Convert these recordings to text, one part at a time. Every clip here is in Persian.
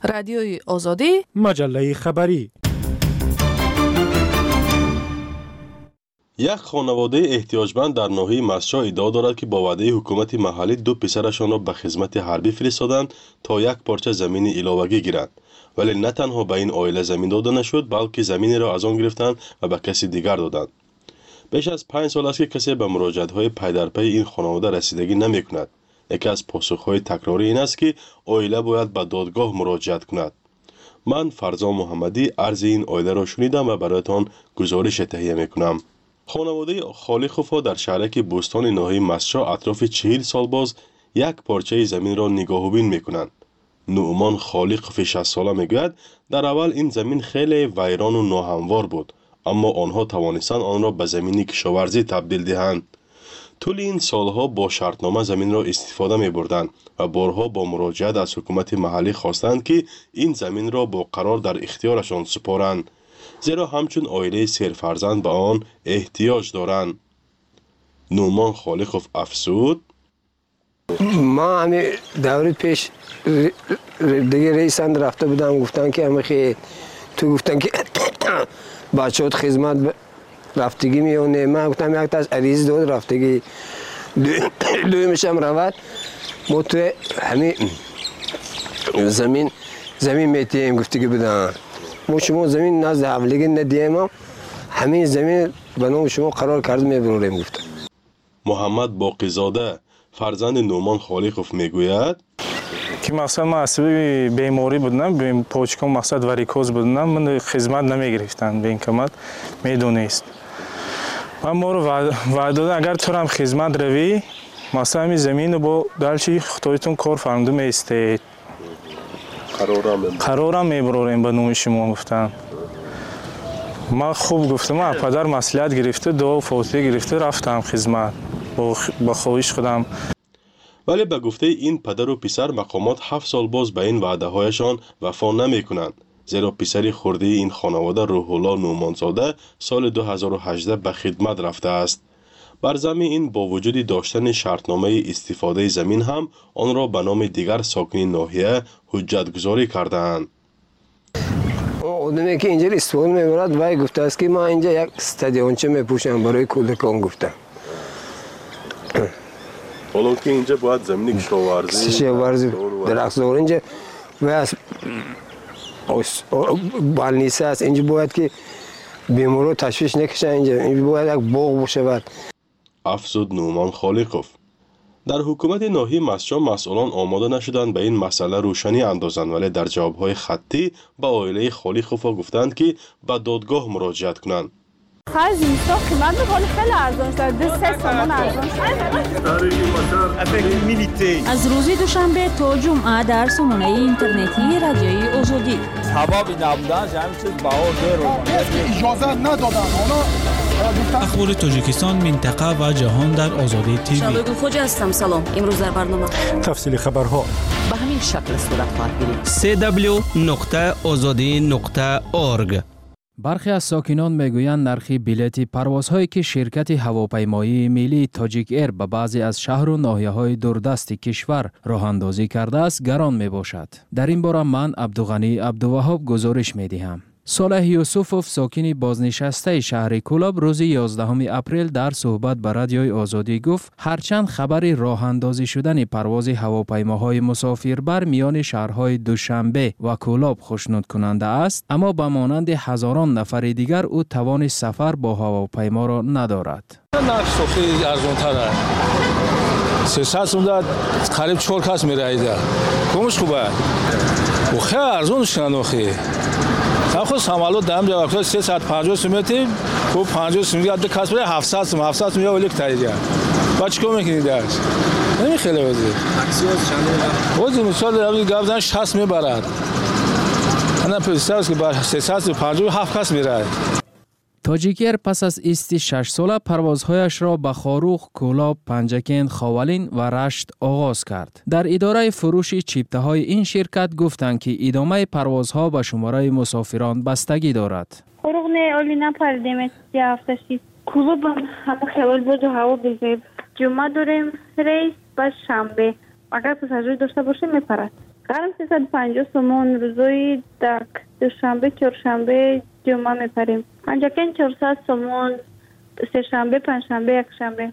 رادیوی آزادی، مجله خبری. یک خانواده احتیاجمند در ناحیه مسجد ادعا دارد که با وعده حکومت محلی دو پسرشان را به خدمت حربی فرستادند تا یک پارچه زمین علاوگی گیرند، ولی نه تنها به این عائله زمین داده نشد بلکه زمین را از آن گرفتند و به کسی دیگر دادند. بیش از 5 سال است که کسی به مراجعت‌های پی در پی این خانواده رسیدگی نمی‌کند. یکی از پاسخ‌های تکراری این است که عائله باید به دادگاه مراجعت کند. من فرزان محمدی عرض این عائله را شنیدم و برایتان گزارش تهیه می‌کنم. خانواده خالق‌ها در شهرک بوستان ناحیه مسجد اطراف 40 سال باز یک پارچه زمین را نگاه‌بین می‌کنند. نعمان خالق 60 ساله میگوید در اول این زمین خیلی ویران و ناهموار بود، اما آنها توانستند آن را به زمین کشاورزی تبدیل دهند. طول این سالها با شرطنامه زمین را استفاده می بردند و بارها با مراجعت از حکومت محلی خواستند که این زمین را با قرار در اختیارشان سپارند، زیرا همچون عائله سرفرزند به آن احتیاج دارند. نعمان خالقوف افزود: ما همین دوره پیش دیگه رئیسند رفته بودم، گفتن که همه خیلی تو گفتن که بچه‌ات خدمت رفتگی میونه. من گفتم یک تا از عریض داد رفتگی دویمش هم رود ما تو همین زمین میتیم گفتگی بدن. ما شما زمین نزد حولگی ندیم، همین زمین به نام شما قرار کرده میبروریم گفتم. محمد باقی‌زاده فرزند نعمان خالقوف میگوید که مقصد من عصبی بیماری بودم، پاچکم مقصد واریکوز بودم، من خدمت نمیگرفتن به این کمت میدونست. من ما رو وعده دادن اگر تو هم خدمت روی مثلا همین زمین رو با دلچی خطایتون کار فرموده میستید، قرارم میبروریم به نوم شما گفتن. من خوب گفتم، من پدر مسئولیت گرفته دعا فوتی گرفته رفتم خدمت با خواهش خودم. ولی به گفته این پدر و پسر مقامات 7 سال باز به این وعده هایشان وفا نمی کنند، زیرا پسری خرده این خانواده روح الله نعمانزاده سال 2018 به خدمت رفته است. بر زمین این با وجود داشتن شرطنامه استفاده زمین هم آن را به نام دیگر ساکنین ناحیه حجت گذاری کردند. آدمی که اینجا استفاده میبرد وای گفته است که ما اینجا یک استادیونچه میپوشم برای کودکان گفتم. حالا که اینجا باید زمین کشاورزی درختزار اینجا و بالنیسه است، اینجا باید که بیمارو تشویش نکشن، اینجا باید یک باغ باشه. افزود نعمان خالقوف. در حکومت ناحیه مسجد مسئولان آماده نشدند به این مسئله روشنی اندازند، ولی در جوابهای خطی به عائله خالقوف گفتند که به دادگاه مراجعت کنند. خرج اینستا قیمت بخوری خیلی ارزان شده، 3 تومان ارزان شده. از روز دوشنبه تا جمعه در سامانه اینترنتی رادیوی آزادی. حبابی نبودن همین چیز بهار دیر اجازه ندادن. اخبار تاجیکستان، منطقه و جهان در آزادی تیوی. شبگو خوج هستم. سلام. امروز در برنامه تفصیل خبرها به همین شکل صورت خواهد گرفت. www.azadi.org. برخی از ساکنان میگویند نرخ بلیط پروازهایی که شرکت هواپیمایی ملی تاجیک ایر به بعضی از شهر و ناحیه‌های دوردست کشور راه اندازی کرده است گران می باشد. در این باره من عبدالغنی عبدالوهاب گزارش می دهم. صالح یوسفوف ساکن بازنشسته شهر کولاب روز 11 اپریل در صحبت با رادیوی آزادی گفت هرچند خبر راه اندازی شدن پرواز هواپیماهای مسافربر میان شهرهای دوشنبه و کولاب خوشنود کننده است، اما به مانند هزاران نفر دیگر او توان سفر با هواپیما را ندارد. نرخ صوفی ارزان‌تره. 300 میلیارد قریب 4 کس میرایده. کمش خوبه. و خیلی ارزانش کنن آخه. خود سامالو دام جواب کرد 350 میلیون کو 50 میلیون ده کس بره 700 میلیون ولی تایید. باچ کم میکنید درش. نمی خیلی وزید. اکسیوس چنده؟ وزید مثال روی گابزن 60 میبرد. انا پسرش که با 357 کس میره. تاجیک ایر پس از ایست 6 ساله پروازهایش را به خاروخ، کولاب، پنجکین، خاولین و رشت آغاز کرد. در اداره فروش چیپته های این شرکت گفتند که ادامه پروازها به شماره مسافران بستگی دارد. خروق نه اولی نپردیم هفته‌شی. کولاب همه خیال بود و هوا بزرگ. جمعه داریم ریس بعد شنبه. اگر پساژیر داشته باشیم میپرد. غرم 350 سومون، روزای دوشنبه، چهارشنبه، جمعه میپریم. پنجاکن 400 سومون، سه‌شنبه، پنجشنبه، یکشنبه.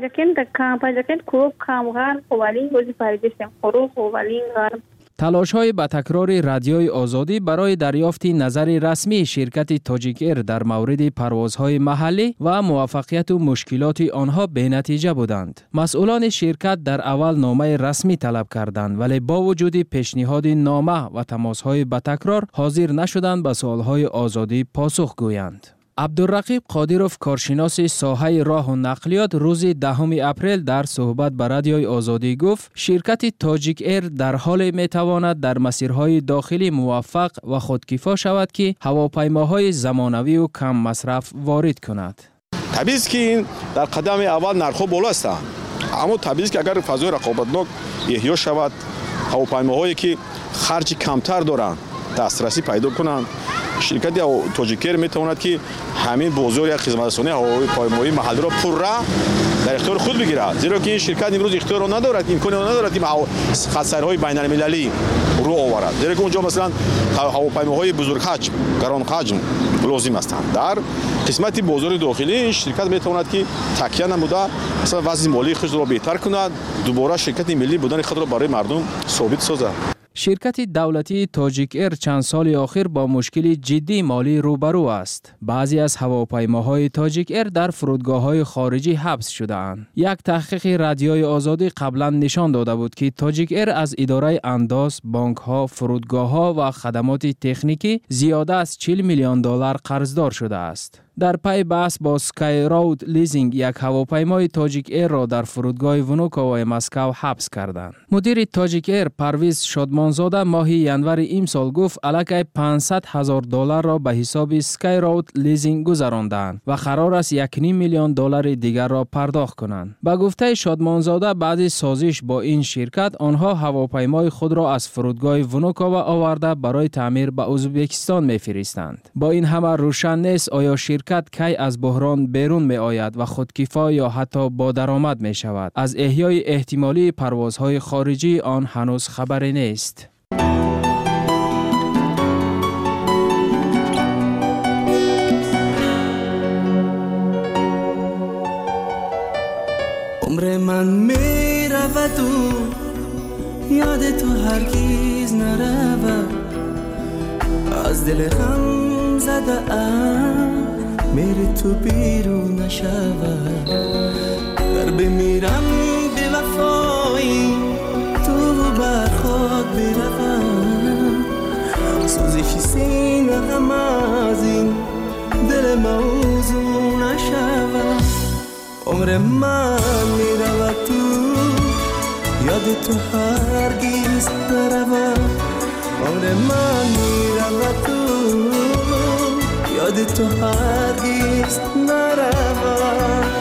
پنجاکن کروب کم غرم خوالین بازی پریدستیم. کروب خوالین غرم. تلاش‌های با تکرار رادیوی آزادی برای دریافت نظر رسمی شرکت تاجیک ایر در مورد پروازهای محلی و موفقیت و مشکلات آنها بی‌نتیجه بودند. مسئولان شرکت در اول نامه رسمی طلب کردند ولی با وجود پیشنهاد نامه و تماس‌های با تکرار حاضر نشدند به سوال‌های آزادی پاسخ گویند. عبدالرقیب قادیروف، کارشناس ساحه راه و نقلیات، روز 10 اپریل در صحبت با رادیوی آزادی گفت شرکت تاجیک ایر در حال میتواند در مسیرهای داخلی موفق و خودکفا شود که هواپیماهای زمانوی و کم مصرف وارد کند. طبیعی است که این در قدم اول نرخ‌ها بالا است، اما طبیعی است که اگر فضای رقابتناک احیا شود، هواپیماهایی که خرج کمتر دارند دسترسی پیدا کنند، شرکت تاجیک ایر میتواند که همین بازار یا خدمترسانی هواپیمایی محلی را پرره در اختیار خود بگیرد، زیرا که این شرکت امروز اختیار را ندارد، امکان را ندارد که خط‌سیرهای بین‌المللی رو آورد، زیرا که اونجا مثلا هواپیماهای بزرگ حجم، گران حجم لازم هستند. در قسمت بازار داخلی این شرکت میتواند که تکیه نموده مثلا وضع مالی خود را بهتر کند، دوباره شرکت ملی بودن خود را برای مردم ثابت سازد. شرکت دولتی تاجیک ایر چند سال اخیر با مشکل جدی مالی روبرو است. بعضی از هواپیماهای تاجیک ایر در فرودگاه‌های خارجی حبس شده‌اند. یک تحقیق رادیوی آزادی قبلا نشان داده بود که تاجیک ایر از اداره انداز، بانک‌ها، فرودگاه‌ها و خدمات تکنیکی زیاده از 40 میلیون دلار قرضدار شده است. در پی بحث با سکای راود لیزینگ یک هواپیمای تاجیک ایر را در فرودگاه ونوکووای مسکو حبس کردند. مدیر تاجیک ایر پرویز شادمانزاده ماه ینور امسال گفت الکی 500,000 دلار را به حساب سکای راود لیزینگ گذراندند و قرار است 1.5 میلیون دلار دیگر را پرداخت کنند. به گفته شادمانزاده بعد از سازش با این شرکت آنها هواپیمای خود را از فرودگاه ونوکووا آورده برای تعمیر به ازبکستان می‌فرستند. با این همه روشن نیست آیا شرکت کی از بحران بیرون می آید و خودکفا یا حتی با درآمد می شود. از احیای احتمالی پروازهای خارجی آن هنوز خبری نیست. عمر من می رود و یاد تو هرگز نرود، از دل غم زده ام میری تو بیرون نشود، در بمیرم به وفایی تو بر خود بروم، سوزش سینه غم از این دل موضوع نشود. عمر من میرود تو یاد تو هرگز نرود، عمر من میرود تو یاد تو هرگز نرود.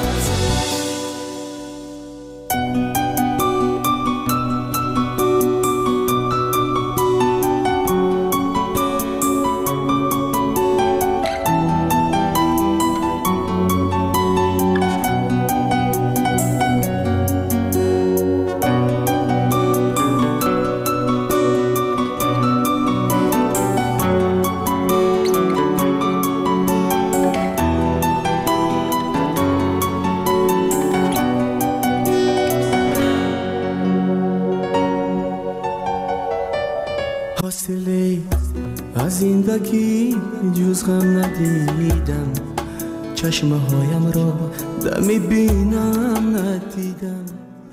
زندگی جز غم ندیدم، چشمه هایم را دمی بینم ندیدم.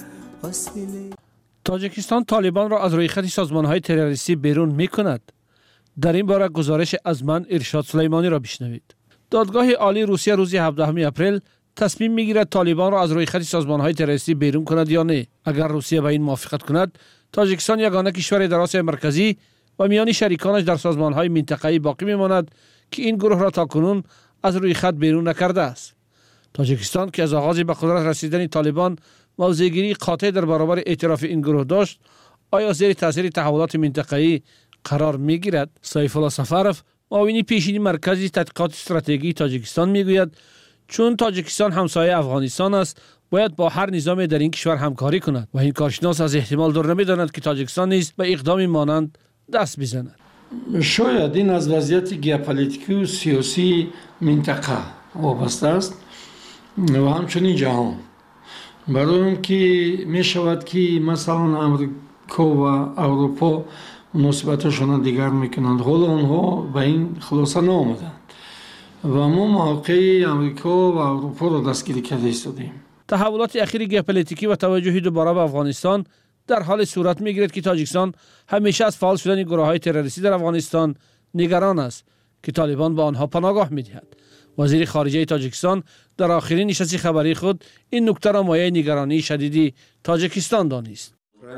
تاجیکستان طالبان را از روی خط سازمان‌های تروریستی بیرون می‌کند. در این باره گزارش از من ارشاد سلیمانی را بشنوید. دادگاه عالی روسیه روز 17 اپریل تصمیم می‌گیرد طالبان را از روی خط سازمان‌های تروریستی بیرون کند یا نه. اگر روسیه به این موافقت کند، تاجیکستان یگانه کشور در آسیای مرکزی و میان شریکانش در سازمان‌های منطقه‌ای باقی می‌ماند که این گروه را تاکنون از روی خط بیرون نکرده است. تاجیکستان که از آغاز به قدرت رسیدن طالبان موضع‌گیری قاطع در برابر اعتراف این گروه داشت، آیا زیر تاثیر تحولات منطقه‌ای قرار می‌گیرد؟ سیف الله سفرов معاون پیشین مرکز تحقیقات استراتژی تاجیکستان می‌گوید چون تاجیکستان همسایه افغانستان است باید با هر نظام در این کشور همکاری کند و این کارشناس از احتمال دور نمی‌داند که تاجیکستان نیز به اقدام مانند دست بزند. شاید این از وضعیت ژئوپلیتیکی و سیاسی منطقه وابسته است و همچنین جهان. برای اینکه می شود که مثلا امریکا و اروپا مناسبتشان دیگر میکنند، حالا آنها به این خلاصه نآمدند و ما موقع امریکا و اروپا را دستگیر کرده ایستادیم. تحولات اخیر ژئوپلیتیکی و توجه دوباره به افغانستان در حال صورت میگیرد که تاجیکستان همیشه از فعال شدن گروه‌های تروریستی در افغانستان نگران است که طالبان به آنها پناهگاه می‌دهد. وزیر خارجه تاجیکستان در آخرین نشست خبری خود این نکته را مایه نگرانی شدیدی تاجیکستان دانست.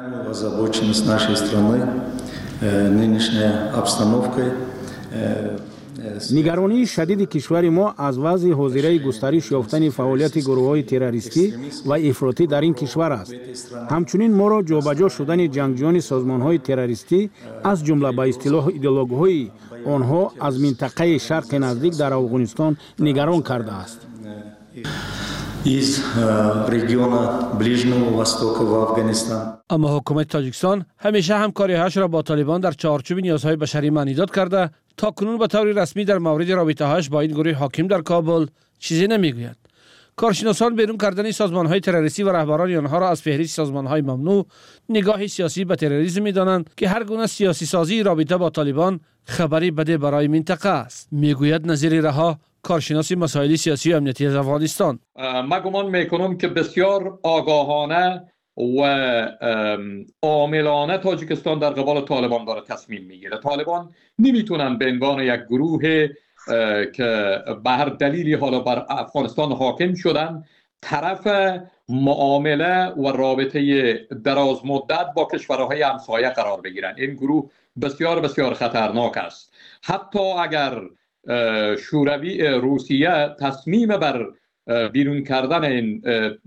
نگرانی شدید کشور ما از وضع حاضره گسترش یافتن فعالیت گروه‌های تروریستی و افراطی در این کشور است. همچنین ما را جابجا شدن جنگجویان سازمان‌های تروریستی از جمله به اصطلاح ایدئولوژی‌های آنها از منطقه شرق نزدیک در افغانستان نگران کرده است. اما حکومت تاجیکستان همیشه همکاری‌هایش را با طالبان در چارچوب نیازهای بشری معنی داد کرده، تا کنون به طور رسمی در مورد رابطه‌هایش با این گروه حاکم در کابل چیزی نمیگوید. کارشناسان بیرون کردن سازمان‌های تروریستی و رهبران آنها را از فهرست سازمان‌های ممنوع نگاه سیاسی به تروریسم می‌دانند که هر گونه سیاسی سازی رابطه با طالبان خبری بده برای منطقه است، میگوید نظیر رها، کارشناس مسائل سیاسی و امنیتی از افغانستان. من گمان میکنم که بسیار آگاهانه و عاملانه تاجیکستان در قبال طالبان داره تصمیم میگیره. طالبان نمیتونن به عنوان یک گروه که به هر دلیلی حالا بر افغانستان حاکم شدن طرف معامله و رابطه دراز مدت با کشورهای همسایه قرار بگیرن. این گروه بسیار بسیار خطرناک است. حتی اگر شوروی روسیه تصمیم بر بیرون کردن این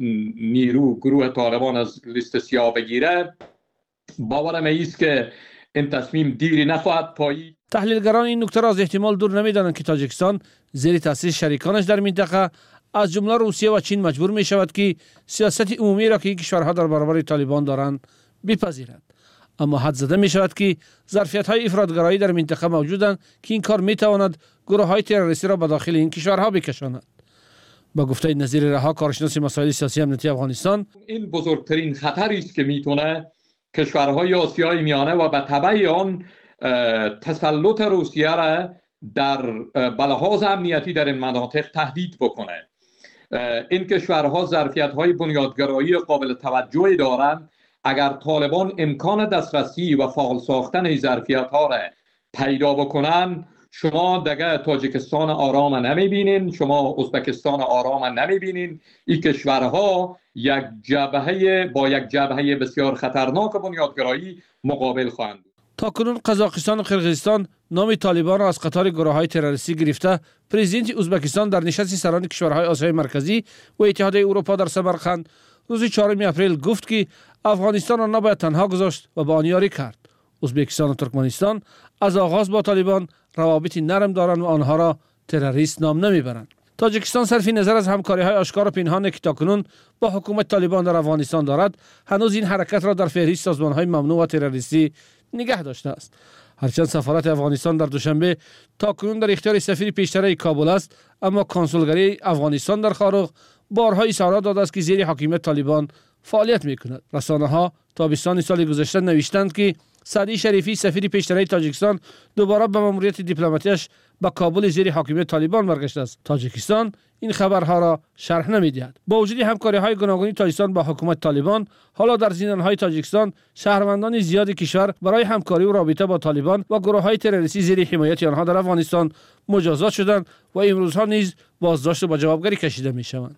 گروه طالبان از لیست سیاه بگیره، باورم است که این تصمیم دیری نخواهد پایید. تحلیلگران این نکته را از احتمال دور نمی‌دانند که تاجیکستان زیر تاثیر شریکانش در منطقه از جمله روسیه و چین مجبور می شود که سیاست عمومی را که این کشورها در برابر طالبان دارند بپذیرد. اما حد زده می شود که ظرفیت‌های افراط‌گرایی در منطقه موجودند که این کار می تواند گروه‌های تروریستی را به داخل این کشورها بکشاند. با گفته نظیر رها، کارشناس مسائل سیاسی امنیتی افغانستان، این بزرگترین خطری است که میتونه کشورهای آسیای میانه و به تبع آن تسلط روسیه را در بلحاظ امنیتی در این مناطق تهدید بکنه. این کشورها ظرفیت‌های بنیادگرایی قابل توجهی دارند. اگر طالبان امکان دسترسی و فعال ساختن این ظرفیت‌ها را پیدا بکنن، شما دیگه تاجیکستان آرام نمیبینین، شما ازبکستان آرام نمیبینین. این کشورها با یک جبهه بسیار خطرناک بنیادگرایی مقابل خواهند بود. تاکنون قزاقستان و قرقیزستان نام طالبان را از قطار گروه‌های تروریستی گرفته. پرزیدنت ازبکستان در نشست سران کشورهای آسیای مرکزی و اتحادیه اروپا در سمرقند روز 4 اپریل گفت که افغانستان را نباید تنها گذاشت و با آن یاری کرد. ازبکستان و ترکمنستان از آغاز با طالبان روابطی نرم دارند و آنها را تروریست نام نمیبرند. تاجیکستان صرف نظر از همکاری‌های آشکار و پنهان که تاکنون با حکومت طالبان در افغانستان دارد، هنوز این حرکت را در فهرست سازمان‌های ممنوع و تروریستی نگه داشته است. هرچند سفارت افغانستان در دوشنبه تاکنون در اختیار سفیر پیشتر کابل است، اما کنسولگری افغانستان در خارق بارها اظهارات داده است که زیر حاکمیت طالبان فعالیت می‌کند. رسانه‌ها تابستان سال گذشته نوشتند که سعدی شریفی سفیر پیشتر تاجیکستان دوباره به ماموریت دیپلماتیش به کابل زیر حاکمیت طالبان برگشته است. تاجیکستان این خبرها را شرح نمی‌دهد. با وجود همکاری‌های گوناگونی تاجیکستان با حکومت طالبان، حالا در زندان‌های تاجیکستان شهروندان زیاد کشور برای همکاری و رابطه با طالبان و گروه‌های تروریستی زیر حمایت آنها در افغانستان مجازات شدند و امروزها نیز بازداشت و به جوابگری کشیده می‌شوند.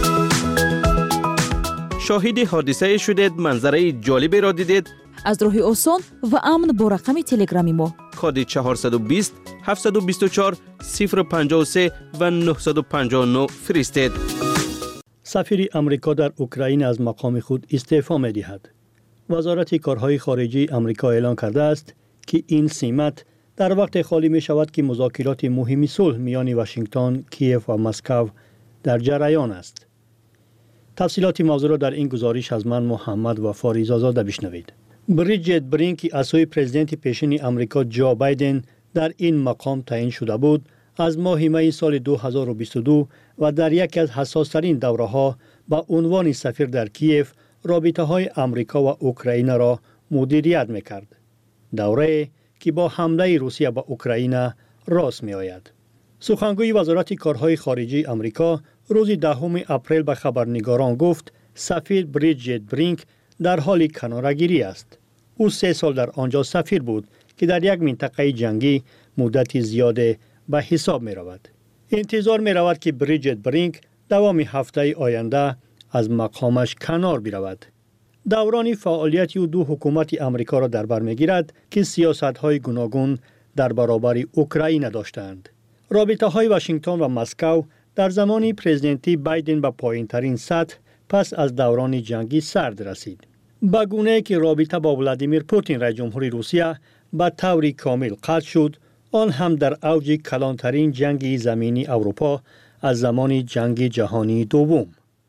شاهد حادثه شدید، منظره جالبی را دیدید؟ از راه آسان و امن با رقم تلگرامی ما کد 420 724 053 و 959 فرستید. سفیر امریکا در اوکراین از مقام خود استعفا می دهد. وزارت کارهای خارجی امریکا اعلان کرده است که این سمت در وقت خالی می شود که مذاکرات مهم صلح میان واشنگتن، کیف و مسکو در جریان است. تفصیلات موضوع را در این گزارش از من محمد وفا زاده بشنوید. بریجیت برینک از سوی پرزیدنت پیشین آمریکا جو بایدن در این مقام تعیین شده بود، از ماه می سال 2022 و در یکی از حساس‌ترین دوره‌ها با عنوان سفیر در کیف رابطه‌های آمریکا و اوکراین را مدیریت می‌کرد. دوره که با حمله روسیه به اوکراین راست می‌آید. سخنگوی وزارت کارهای خارجی آمریکا روز 10 اپریل به خبرنگاران گفت سفیر بریجیت برینک در حال کناره‌گیری است. او 3 سال در آنجا سفیر بود که در یک منطقه جنگی مدت زیاد به حساب می رود. انتظار می رود که بریجیت برینک دوام هفته آینده از مقامش کنار برود. دوران فعالیت او دو حکومت آمریکا را در بر می گیرد که سیاست‌های گوناگون در برابر اوکراین داشتند. رابطه‌های واشنگتن و مسکو در زمان پرزیدنتی بایدن به پایین‌ترین سطح پس از دوران جنگی سرد رسید. با گونه‌ای که رابطه با ولادیمیر پوتین رئیس جمهوری روسیه به طور کامل قطع شد، آن هم در اوج کلانترین جنگ زمینی اروپا از زمان جنگ جهانی دوم.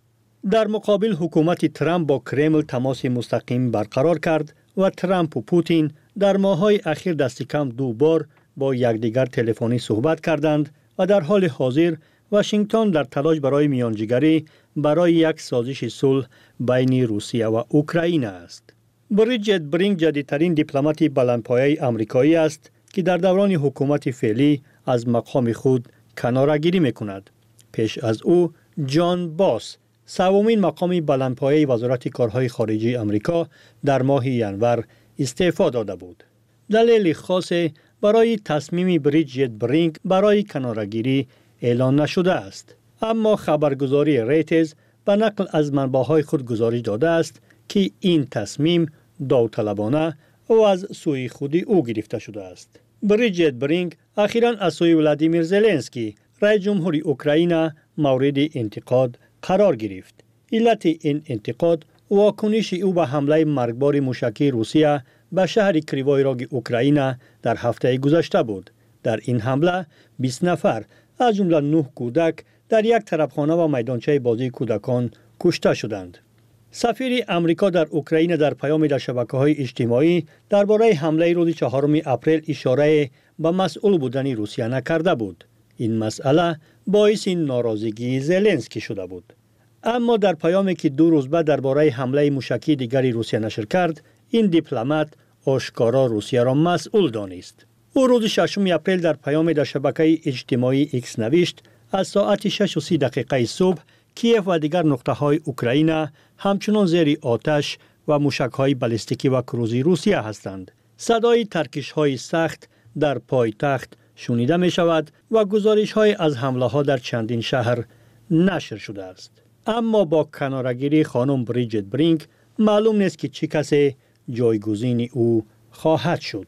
در مقابل حکومت ترامپ با کرمل تماس مستقیم برقرار کرد و ترامپ و پوتین در ماه‌های اخیر دست کم 2 بار با یکدیگر تلفنی صحبت کردند و در حال حاضر واشنگتن در تلاش برای میانجیگری برای یک سازش صلح بین روسیه و اوکراین است. بریجیت برینک جدیدترین دیپلمات بلندپایه آمریکایی است که در دوران حکومت فعلی از مقام خود کناره‌گیری می‌کند. پیش از او جان باس سومین مقام بلندپایه وزارت کارهای خارجی آمریکا در ماه ژانویه استعفا داده بود. دلیل خاص برای تصمیم بریجیت برینک برای کناره‌گیری اعلان نشده است، اما خبرگزاری ریترز به نقل از منبع‌های خود گزارش داده است که این تصمیم داوطلبانه و از سوی خود او گرفته شده است. بریجیت برینک اخیراً از سوی ولادیمیر زلنسکی رئیس جمهوری اوکراین مورد انتقاد قرار گرفت. علت این انتقاد واکنش او به حمله مرگبار موشکی روسیه به شهر کریوای راگ اوکراین در هفته گذشته بود. در این حمله 20 نفر از جمله 9 کودک در یک طرفخانه و میدانچه بازی کودکان کشته شدند. سفیر امریکا در اوکراین در پیام در شبکه‌های اجتماعی درباره حمله روز 4 اپریل اشاره به مسئول بودن روسیه نکرده بود. این مسئله باعث ناراضگی زلنسکی شده بود. اما در پیامی که 2 روز بعد درباره حمله موشکی دیگری روسیه نشر کرد، این دیپلمات آشکارا روسیه را مسئول دانست. او روز 6 اپریل در پیام در شبکه اجتماعی ایکس نوشت از ساعت 6:30 صبح کیف و دیگر نقطه‌های اوکراین همچنان زیر آتش و موشک‌های بالستیکی و کروزی روسیه هستند. صدای ترکش‌های سخت در پایتخت شنیده می‌شود و گزارش‌های از حمله‌ها در چندین شهر نشر شده است. اما با کناره‌گیری خانم بریجیت برینک معلوم نیست که چه کسی جایگزین او خواهد شد.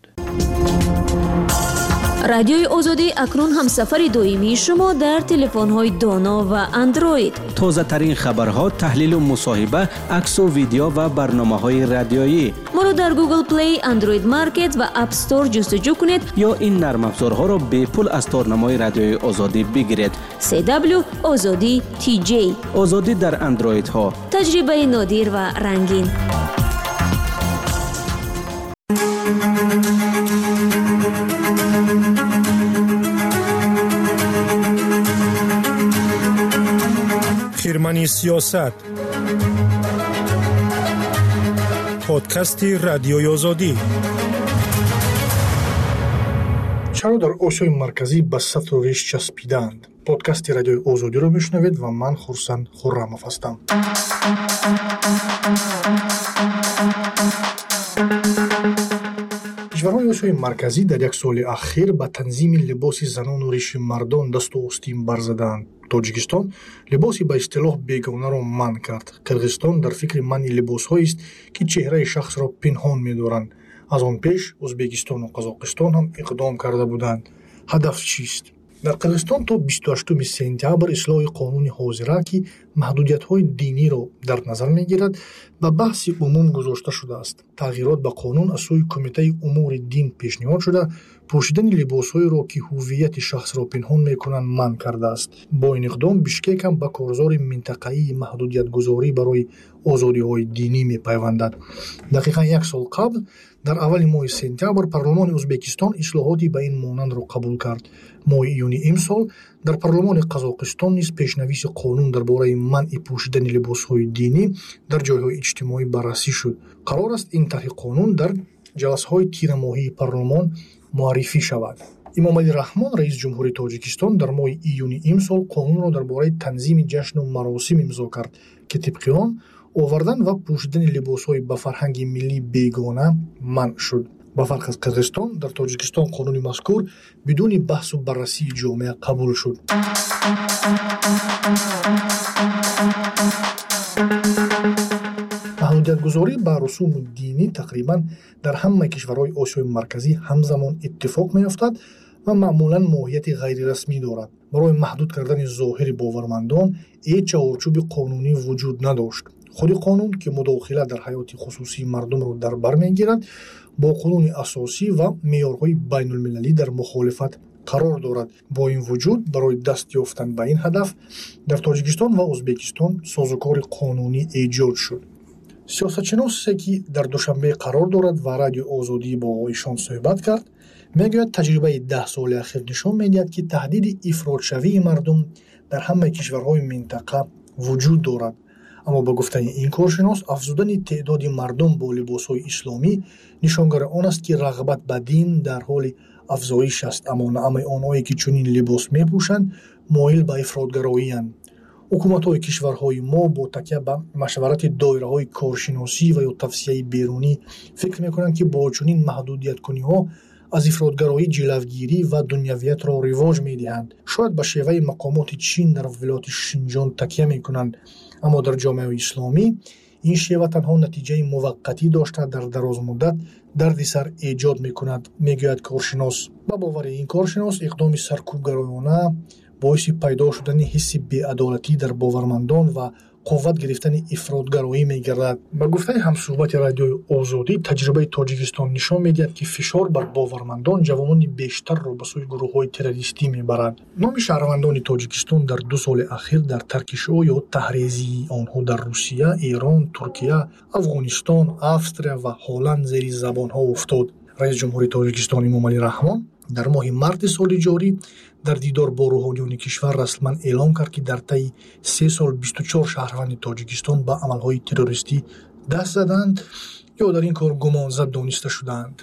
رادیوی آزادی اکنون هم سفر دائمی شما در تلفن‌های دانا و اندروید. تازه ترین خبرها، تحلیل و مصاحبه، عکس و ویدیو و برنامه‌های رادیویی. ما را در گوگل پلی، اندروید مارکت و اپ استور جستجو کنید یا این نرم افزارها را به پول از تارنمای رادیوی آزادی بگیرید. CW آزادی TJ. آزادی در اندروید ها. تجربه نادر و رنگین. خرمنی سیاست پادکست رادیوی آزادی. چرا در آسیای مرکزی به سطر و ریش چسبیدند؟ پادکست رادیوی آزادی را میشنوید و من خورسند خرموف هستم. کشورهای آسیای مرکزی در یک سال اخیر به تنظیم لباس زنان و ریش مردان دست و آستین برزدند. تاجیکستان لباسی به اصطلاح بیگانه را منع کرد. قرغیزستان در فکر منع لباس‌هایی است که چهره شخص را پنهان می‌دارند. از آن پیش ازبکستان و قزاقستان هم اقدام کرده بودند. هدف چیست؟ در قرغیزستان تا 28 سپتامبر اصلاح قانون حاضره که محدودیت‌های دینی را در نظر می‌گیرد به بحث عموم گذاشته شده است. تغییرات به قانون از سوی کمیته امور دین پیشنهاد شده، пӯшидани либосҳоеро ки ҳуввияти шахсро пинҳон мекунанд манъ кардааст. Бо ин иқдом бишкек ҳам ба корзори минтақаии маҳдудиятгузорӣ барои озодиҳои динӣ мепайвандад. Дақиқан 1 сол қабл дар аввали моҳи сентябр парлумони Ӯзбекистон ислоҳоти ба ин монандро қабул кард. Моҳи июни имсол дар парлумони Қазоқистон низ пешнависи қонун дар бораи манъи пӯшидани либосҳои динӣ дар ҷойҳои иҷтимоӣ баррасӣ шуд. Қарор аст ин тарҳи қонун дар ҷаласаҳои тирамоҳии парлумон муаррифӣ шавад. Имомалӣ Раҳмон, раис ҷумҳури Тоҷикистон, дар моҳи июни имсол қонунро дар бораи танзими ҷашну маросим имзо кард, ки тибқи он овардан ва пӯшидани либосҳои ба фарҳанги миллӣ бегона манъ шуд. Ба фарқ аз Қирғизистон, дар Тоҷикистон қонуни мазкур бидуни баҳсу баррасии ҷомеа қабул шуд. маҳдудиятгузорӣ ба русуми динӣ тақрибан дар ҳамаи кишварҳои Осиёи Марказӣ ҳамзамон иттифоқ меёфтад ва маъмулан моҳияти ғайрирасмӣ дорад. Барои маҳдуд кардани зоҳири бовармандон ҳеҷ чаҳорчӯби қонунӣ вуҷуд надошт. худи қонун, ки мудохила дар ҳаёти хусусии мардумро дар бар мегирад, бо қонуни асосӣ ва меъёрҳои байнулмилалӣ дар мухолифат қарор дорад. Бо ин вуҷуд, барои даст ёфтан ба ин ҳадаф дар Тоҷикистон ва Ӯзбекистон созукори қонунӣ эҷод шуд. сиёсатшиносе, ки дар Душанбе қарор дорад ва Радиои Озодӣ бо оишон суҳбат кард, мегӯяд таҷрибаи 10 соли ахир нишон медиҳад, ки таҳдиди ифротшавии мардум дар ҳамаи кишварҳои минтақа вуҷуд дорад. аммо ба гуфтани ин коршинос, афзудани теъдоди мардум бо либосҳои исломӣ нишонгари он аст, ки рағбат ба дин дар ҳоли афзоиш аст, аммо наъмаи онҳое, ки чунин либос мепӯшанд, моил ба ифротгароиянд. ҳукуматҳои кишварҳои мо бо такя ба машварати доираҳои коршиносӣ ва ё тавсияи берунӣ фикр мекунанд, ки бо чунин маҳдудияткуниҳо аз ифротгароӣ ҷилавгирӣ ва дунявиятро ривоҷ медиҳанд. шояд ба шеваи мақомоти Чин дар вилояти Шинҷон такя мекунанд, аммо дар ҷомеаи исломӣ ин шева танҳо натиҷаи муваққатӣ дошта дар дарозмуддат дарди сар эҷод мекунад, мегӯяд коршинос. ба бовари ин коршинос, иқдоми саркӯбгароёна боиси пайдо шудани ҳисси беадолатӣ дар бовармандон ва қувват гирифтани ифротгароӣ мегардад. Ба гуфтаи ҳамсӯҳбати Радиои Озодӣ, таҷрибаи Тоҷикистон нишон медиҳад, ки фишор бар бовармандон ҷавонони бештарро ба сӯи гурӯҳҳои террористӣ мебарад. номи шаҳрвандони Тоҷикистон дар 2 соли ахир дар таркишо ё таҳризии онҳо дар Русия, Эрон, Туркия, Афғонистон, Австрия ва Ҳолланд зери забонҳо уфтод. раис ҷумҳури Тоҷикистон Имомалӣ Раҳмон дар моҳи марти соли ҷорӣ дар дидор бо рӯҳониёни кишвар расман эълон кард, ки дар таи 3 сол 24 шаҳрванди Тоҷикистон ба амалҳои террористӣ даст заданд ё дар ин кор гумонзад дониста шудаанд.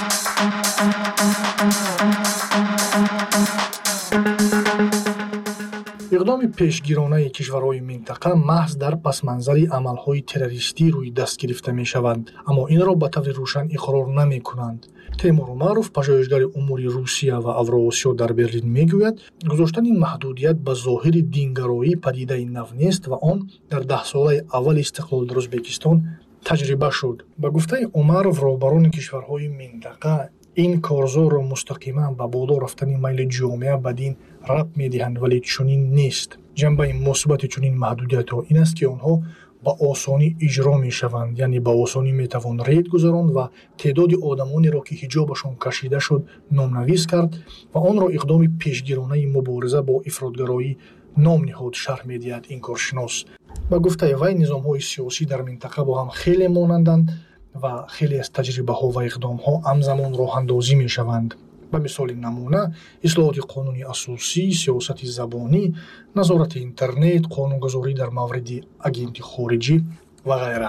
иқдоми пешгиронаи кишварҳои минтақа маҳз дар пасманзари амалҳои террористӣ рӯи даст гирифта мешаванд, аммо инро ба таври рӯшан иқрор намекунанд. Теймур Умаров, пажоҳишгари умури Русия ва Авроосиё дар Берлин мегӯяд, гузоштани маҳдудият ба зоҳири дингароӣ падидаи нав нест ва он дар 10 солаи аввали истиқлол дар Ӯзбекистон таҷриба шуд. Ба гуфтаи Умаров, роҳбарони кишварҳои минтақа ин корзорро мустақиман ба боло рафтани майли ҷомеа ба дин рабт медиҳанд, вале чунин нест. ҷанбаи мусбати чунин маҳдудиятҳо ин аст, ки онҳо ба осонӣ иҷро мешаванд, яъне ба осонӣ метавон рейд гузаронд ва теъдоди одамонеро, ки ҳиҷобашон кашида шуд, номнавис кард ва онро иқдоми пешгиронаи мубориза бо ифротгароӣ ном ниҳод, шарҳ медиҳад ин коршинос. ба гуфтаи вай, низомҳои сиёсӣ дар минтақа бо ҳам хеле монанданд ва хеле аз таҷрибаҳо ва иқдомҳо ҳамзамон роҳандозӣ мешаванд. ба мисоли намуна, ислоҳоти қонуни асосӣ, сиёсати забонӣ, назорати интернет, қонунгузорӣ дар мавриди агенти хориҷӣ ва ғайра.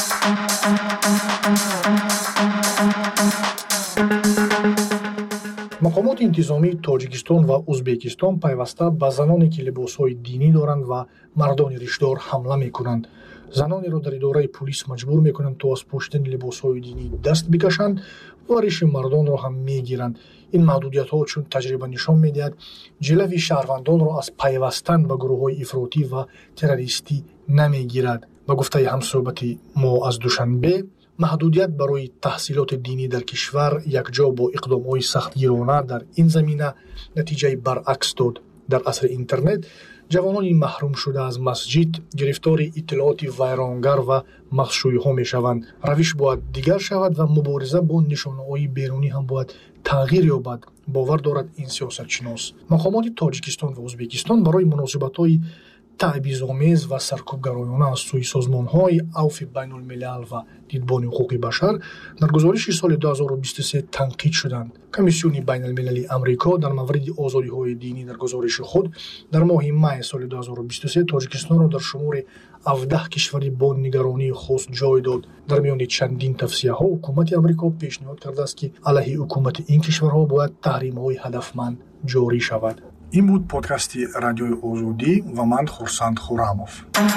мақомоти интизомии Тоҷикистон ва Ӯзбекистон пайваста ба заноне, ки либосҳои динӣ доранд ва мардони риштдор ҳамла мекунанд. занонеро дар идораи пулис маҷбур мекунанд, то аз пӯшидани либосҳои динӣ даст бикашанд ва риши мардонро ҳам мегиранд. ин маҳдудиятҳо, чун таҷриба нишон медиҳад, ҷилави шаҳрвандонро аз пайвастан ба гурӯҳҳои ифротӣ ва террористӣ намегирад. ба гуфтаи ҳамсӯҳбати мо аз Душанбе, маҳдудият барои таҳсилоти динӣ дар кишвар якҷо бо иқдомҳои сахтгирона дар ин замина натиҷаи баръакс дод. дар асри интернет, ҷавонони маҳрум шуда аз масҷид гирифтори иттилооти вайронгар ва мағзшӯиҳо мешаванд. равиш бояд дигар шавад ва мубориза бо нишонаҳои берунӣ ҳам бояд тағйир ёбад, бовар дорад ин сиёсатшинос. Мақомоти Тоҷикистон ва Ӯзбекистон барои муносибатҳои таъбизомез ва саркӯбгароёна аз сӯи созмонҳои авфи байнулмилал ва дидбони ҳуқуқи башар дар гузориши соли 2023 танқид шуданд. Комиссиони байналмилалии Амрико дар мавриди озодиҳои динӣ дар гузориши худ дар моҳи май соли 2023 Тоҷикистонро дар шумури 17 кишвари бо нигаронии хос ҷой дод. Дар миёни чандин тавсияҳо ҳукумати Амрико пешниҳод кардааст, ки алайҳи ҳукумати ин кишварҳо бояд таҳримҳои ҳадафманд ҷорӣ шавад. ин буд подкасти Радиои Озодӣ ва ман Хурсанд Хуррамов.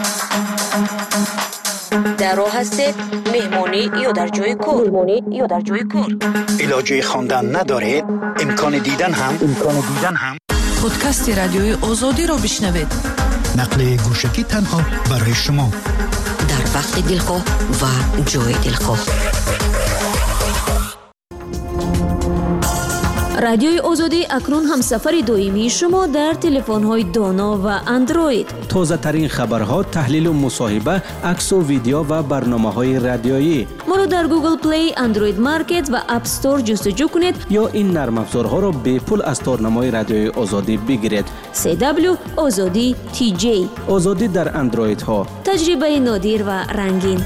дар роҳ ҳастед меҳмонӣ ё дар ҷойи кор? илоҷи хондан надоред? имкони дидан ҳам? подкасти Радиои Озодиро бишнавед. нақли гӯшагӣ танҳо барои шумо. дар вақти дилхоҳ ва ҷои дилхоҳ. радиои озодӣ акнун ҳамсафари доимии шумо дар телефонҳои доно ва андроид. тозатарин хабарҳо, таҳлилу мусоҳиба, аксу видео ва барномаҳои радиоӣ. моро дар Google Play, Android Market ва App Store ҷустуҷӯ кунед ё ин нармафзорҳоро бепул аз торнамои радиои озодӣ бигиред. CW Озодӣ TJ. озодӣ дар андроидҳо. таҷрибаи нодир ва рангин.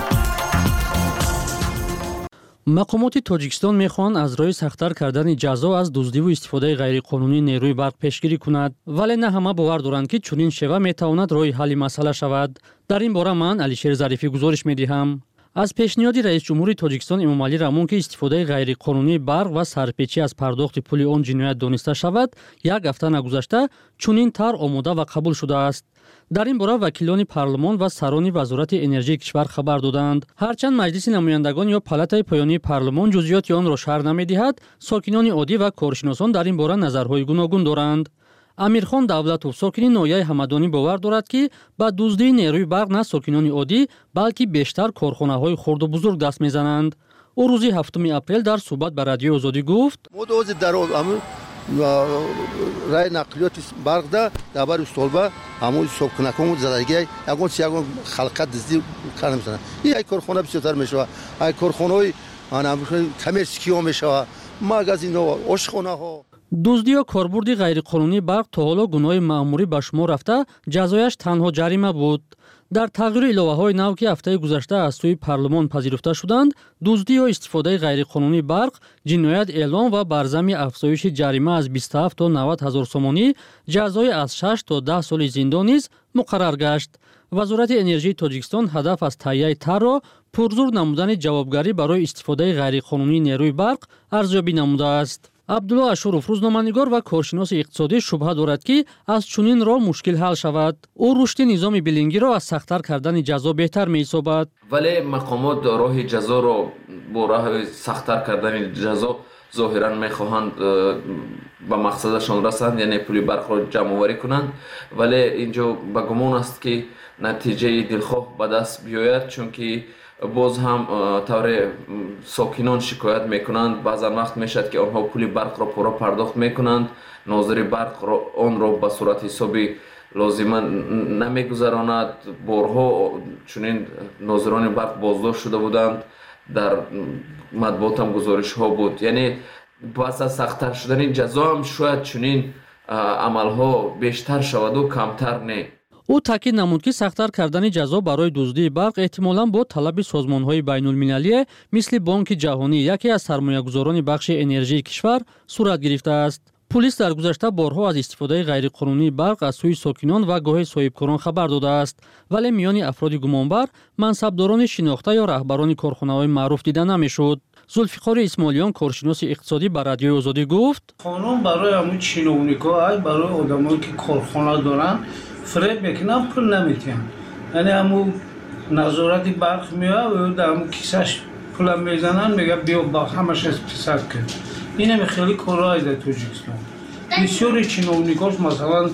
мақомоти Тоҷикистон мехоҳанд аз роҳи сахттар кардани ҷазо аз дуздиву истифодаи ғайриқонунии нерӯи барқ пешгирӣ кунад, вале на ҳама бовар доранд, ки чунин шева метавонад роҳи ҳалли масъала шавад. дар ин бора ман Алишер Зарифӣ гузориш медиҳам. аз пешниҳоди раисҷумҳури Тоҷикистон Эмомалӣ Рамон, ки истифодаи ғайриқонунии барқ ва сарпечӣ аз пардохти пули он ҷиноят дониста шавад, як ҳафта нагузашта чунин тар омода ва қабул шудааст. дар ин бора вакилони парлумон ва сарони вазорати энержияи кишвар хабар доданд. ҳарчанд маҷлиси намояндагон ё палатаи поёнии парлумон ҷузъиёти онро шарҳ намедиҳад, сокинони оддӣ ва коршиносон дар ин бора назарҳои гуногун доранд. Амирхон Давлатов, сокини ноҳияи Ҳамадонӣ, бовар дорад, ки ба дуздии нерӯи барқ на сокинони оддӣ, балки бештар корхонаҳои хурду бузург даст мезананд. ӯ рӯзи 7 апрел дар суҳбат ба Радиои Озодӣ гуфт: рай нақлиёти барқда дабар устолба ҳамои собкунакон задагия ягон чи ягон халқа диздӣ кар намесанад. ин ай корхона бисёртар мешавад, ай корхонаҳои коммерсикиҳо мешавад, магазинҳо, ошхонаҳо. дуздӣ ё корбурди ғайриқонунии барқ то ҳоло гуноҳи маъмурӣ ба шумор рафта, ҷазояш танҳо ҷарима буд. дар тағйири иловаҳои нав, ки ҳафтаи гузашта аз сӯи парлумон пазируфта шуданд, дуздӣ ё истифодаи ғайриқонунии барқ ҷиноят эълон ва бар замми афзоиши ҷарима аз 27 то 90 ҳазор сомонӣ, ҷазои аз 6 то 10 соли зиндон низ муқаррар гашт. вазорати энержияи Тоҷикистон ҳадаф аз таҳияи тарро пурзур намудани ҷавобгарӣ барои истифодаи ғайриқонунии нерӯи барқ арзёбӣ намудааст. Абдулло Ашуров, рӯзноманигор ва коршиноси иқтисодӣ, шубҳа дорад, ки аз чунин роҳ мушкил ҳал шавад. ӯ рушди низоми билингиро аз сахттар кардани ҷазо беҳтар меҳисобад. вале мақомот роҳи ҷазоро бо роҳи сахттар кардани ҷазо зоҳиран мехоҳанд ба мақсадашон расанд, яъне пули барқро ҷамъоварӣ кунанд, вале инҷо ба гумон аст, ки натиҷаи дилхоҳ ба даст биёяд, чунки боз ҳам тавре сокинон шикоят мекунанд. баъзан вақт мешавад, ки онҳо пули барқро пурра пардохт мекунанд, нозири барқ онро ба сурати ҳисоби лозима намегузаронад. борҳо чунин нозирони барқ боздошт шуда буданд, дар матбуотам гузоришҳо буд. яъне пас аз сахттар шудани ҷазо ҳам шояд чунин амалҳо бештар шаваду камтар не. ӯ таъкид намуд, ки сахттар кардани ҷазо барои дуздии барқ эҳтимолан бо талаби созмонҳои байнулмилалие мисли Бонки ҷаҳонӣ, яке аз сармоягузорони бахши энержияи кишвар, сурат гирифтааст. пулис дар гузашта борҳо аз истифодаи ғайриқонунии барқ аз сӯи сокинон ва гоҳе соҳибкорон хабар додааст, вале миёни афроди гумонбар мансабдорони шинохта ё раҳбарони корхонаҳои маъруф дида намешуд. зулфиқори исмоилиён, коршиноси иқтисодӣ, ба Радиои Озодӣ гуфт: қонун барои ҳамун чиновникҳо, ай барои одамое ки корхона доранд фреб мекунан, пул наметиҳанд. яъне ҳамун назорати барқ меояд ӯ дар ҳамун кисаш пулам мезананд, мега биё ба ҳамаш писар кун. ин ҳами хеле корҳои дар Тоҷикистон. бисёри чиновникош масалан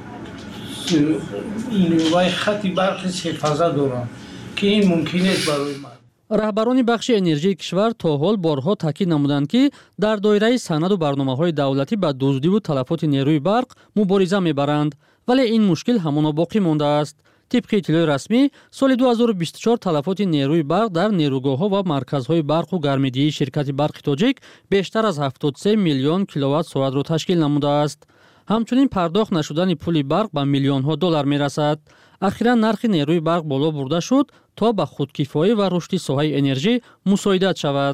инвай хати барқи сефаза доранд, ки ин мумкин нест барои ман. раҳбарони бахши энержияи кишвар то ҳол борҳо таъкид намуданд, ки дар доираи санаду барномаҳои давлатӣ ба дуздиву талафоти нерӯи барқ мубориза мебаранд, вале ин мушкил ҳамоно боқӣ мондааст. طبق اطلاع رسمی سال 2024 تلفات نیروی برق در نیروگاه‌ها و مرکزهای برق و گرمایدهی شرکت برق تاجیک بیشتر از 73 میلیون کیلووات ساعت را تشکیل نموده است. همچنین پرداخت نشدن پول برق به میلیون‌ها دلار میرسد. اخیراً نرخ نیروی برق بالا برده شد تا به خودکفایی و رشد ساحه انرژی مساعدت شود.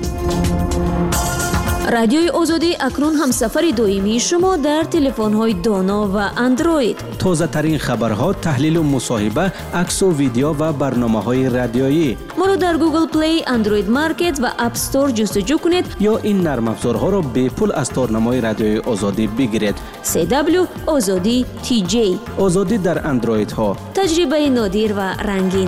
رادیوی آزادی اکنون همسفر دائمی شما در تلفن‌های دانا و اندروید. تازه ترین خبرها، تحلیل و مصاحبه، عکس و ویدیو و برنامه‌های رادیویی. ما رو در گوگل پلی، اندروید مارکت و اپ استور جستجو کنید یا این نرم افزارها را به پول از تارنمای رادیوی آزادی بگیرید. CW آزادی TJ. آزادی در اندروید ها. تجربه نادر و رنگین.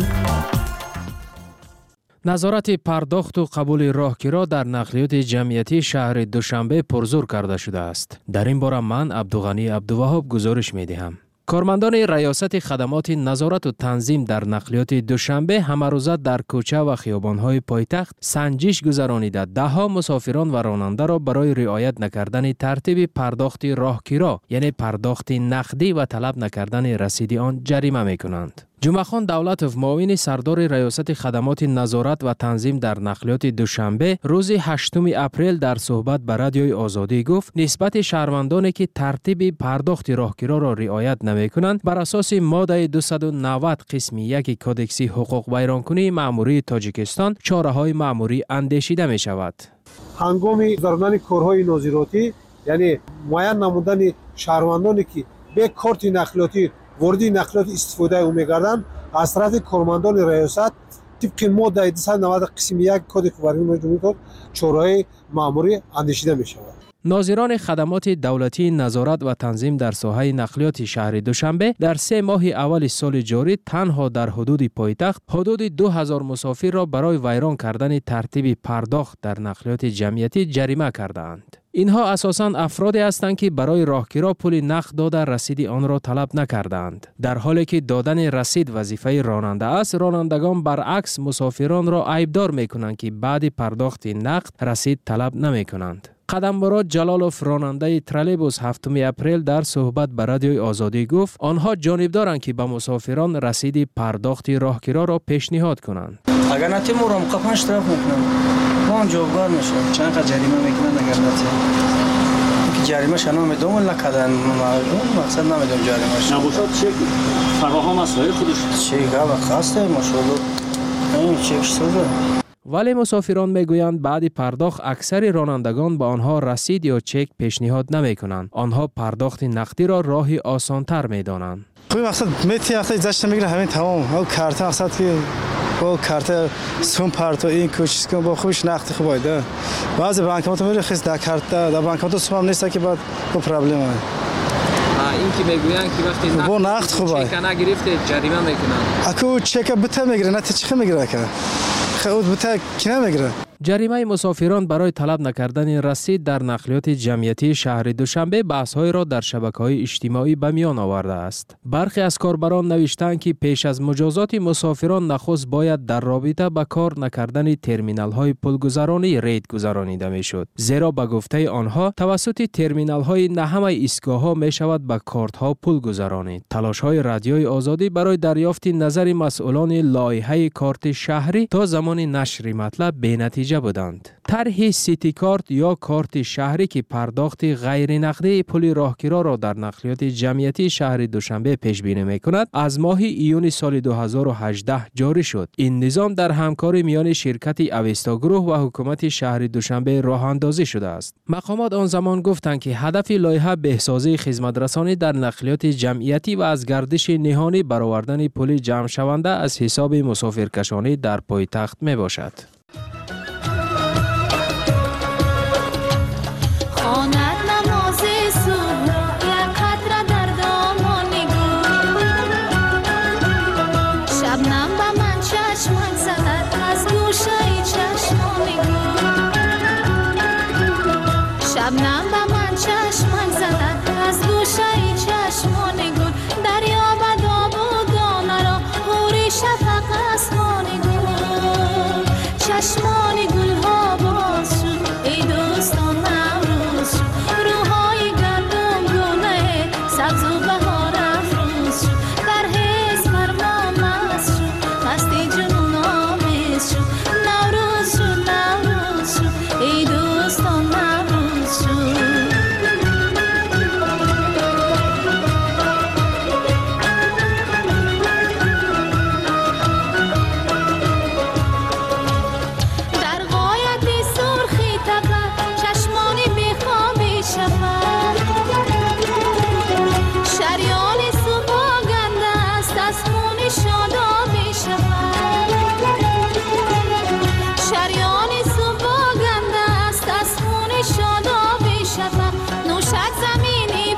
نظارت پرداخت و قبول راهگیرا در نقلیات جمعیتی شهر دوشنبه پرزور کرده شده است. در این باره من عبدالغنی عبدالوهاب گزارش می دهم. کارمندان ریاست خدمات نظارت و تنظیم در نقلیات دوشنبه همه روزه در کوچه و خیابان‌های پایتخت سنجش گذرانیده ده‌ها مسافران و راننده را برای رعایت نکردن ترتیب پرداخت راهگیرا یعنی پرداخت نقدی و طلب نکردن رسید آن جریمه می‌کنند. جمعه‌خان دولتوف معاون سردار ریاست خدمات نظارت و تنظیم در نقلیات دوشنبه روز 8 اپریل در صحبت به رادیوی آزادی گفت نسبت شهروندانی که ترتیب پرداخت راهگیرا را رعایت نمی‌کنند بر اساس ماده 290 قسم 1 کدکس حقوق ویرانکنی مأموری تاجیکستان چاره‌های مأموری اندیشیده می‌شود. هنگام گذراندن کارهای نظارتی یعنی معین نمودن شهروندانی که به کارت نقلیاتی وارد نقلیات استفاده می‌گردند از طرف کارمندان ریاست طبق ماده 290 قسم 1 کد ویرانکنی چاره‌های مأموری اندیشیده می‌شود. ناظران خدمات دولتی نظارت و تنظیم در ساحه نقلیات شهر دوشنبه در 3 ماه اول سال جاری تنها در حدود پایتخت حدود 2000 مسافر را برای ویران کردن ترتیب پرداخت در نقلیات جمعیتی جریمه کردند. اینها اساساً افرادی هستند که برای راهگیرا پول نقد داده رسید آن را طلب نکردند. در حالی که دادن رسید وظیفه راننده است، رانندگان برعکس مسافران را عیبدار می‌کنند که بعد پرداخت نقد رسید طلب نمی‌کنند. قدمبراد جلالوف راننده ترالیبوس 7 اپریل در صحبت به رادیوی آزادی گفت آنها جانبدارند که به مسافران رسید پرداخت راهگیرا را پیشنهاد کنند. اگر نتیم رو موقع اشتراک میکنم ما جوابگار میشم چند تا جریمه میکنن اگر نتیم جریمه شنو میدوم نکردن مقصد نمیدونم جریمه شنو نباشد چک فراهم مسائل خودش چک ها خواسته ماشاءالله این چک شده. ولی مسافران میگویند بعد پرداخت اکثر رانندگان به آنها رسید یا چک پیشنهاد نمی کنند. آنها پرداخت نقدی را راهی آسانتر می دانند. خوی مقصد میتی وقتی جشن میگیره همین تمام او کارت مقصد که با کارت سوم پارتو این کوچیک با خوبش نقدی خوب بوده. بعضی بانکمات میره خیس در کارت در بانکمات سوم نیست که بعد با پرابلم است. این که میگویند که وقتی نقد خوبه چک نگرفته جریمه میکنن. اكو چک بته میگیره نه چخه میگیره که خود بته کی نمیگیره. جریمه مسافران برای طلب نکردن رسید در نقلیات جمعیتی شهر دوشنبه بحث‌های را در شبکه‌های اجتماعی به میان آورده است. برخی از کاربران نوشتند که پیش از مجازات مسافران نخست باید در رابطه با کار نکردن ترمینال‌های پولگذرانی رید گذرانیده میشد. زیرا به گفته آنها توسط ترمینال‌های نه همه ایستگاه‌ها میشود با کارت‌ها پول گذرانید. تلاش‌های رادیوی آزادی برای دریافت نظر مسئولان لایحه کارت شهری تا زمان نشر مطلب بی‌نتیجه بودند. طرح سیتی کارت یا کارت شهری که پرداخت غیر نقدی پول راهگیرا را در نقلیات جمعیتی شهر دوشنبه پیش بینی می‌کند از ماه ایون سال 2018 جاری شد. این نظام در همکاری میان شرکت اوستا گروه و حکومت شهر دوشنبه راه اندازی شده است. مقامات آن زمان گفتند که هدف لایحه بهسازی خدمترسانی در نقلیات جمعیتی و از گردش نهانی برآوردن پول جمع شونده از حساب مسافرکشانی در پایتخت میباشد. شبنم به من چشمک زدن از گوشه چشمان گل دریا و دام و دانه را حوری شفق اسمان گل چشمان گل ها باز شد ای دوستان نوروز شد روحای گردون گونه سبز و بهار افروز شد در حس بر باشد زمینی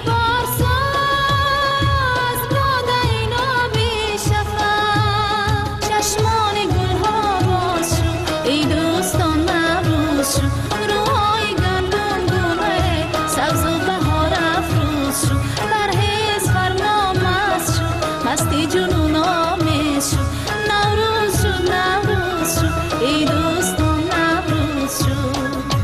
پارساز باده نابی شفا چشمان گلها باز شد ای دوستان نوروز شد روهای گندم گونه سبز و بهار افروز شد پرهیز فرما مست شد مستی جنون آمیز شد نوروز شد نوروز شد ای دوستان نوروز شد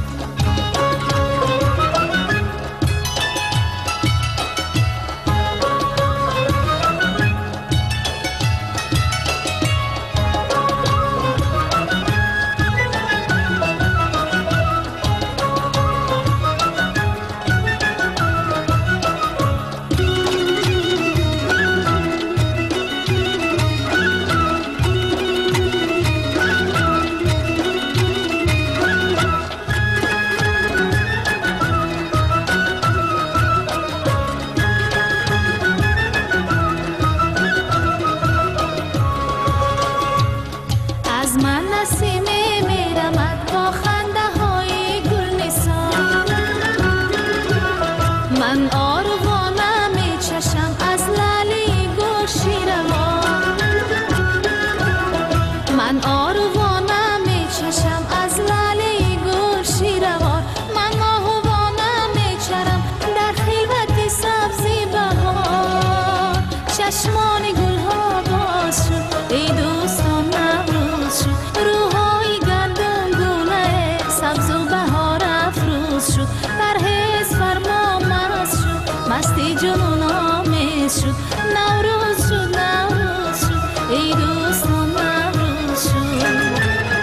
از من نسیمی میرمد با خنده های گل نثار من آروانه میچشم از لاله گل شیروار من آروانه میچشم از لاله گل شیروار من آهوانه میچرم در خلوت سبزی بهار چشمان گلها باز شد ای دوستان نوروز شد روهای گندم گونه سبز و بهار افروز شد پرهیز فرما مست شد مستی جنون آمیز شد نوروز شد نوروز شد ای دوستان نوروز شد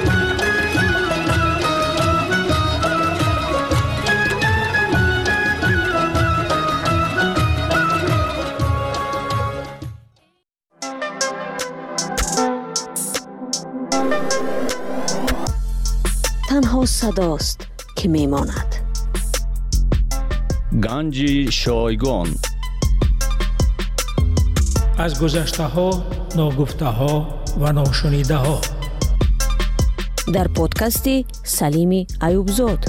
تنها صداست که میماند. گنج شایگان از گذشته ها، ناگفته ها و ناشنیده ها در پادکست سلیم ایوبزاد.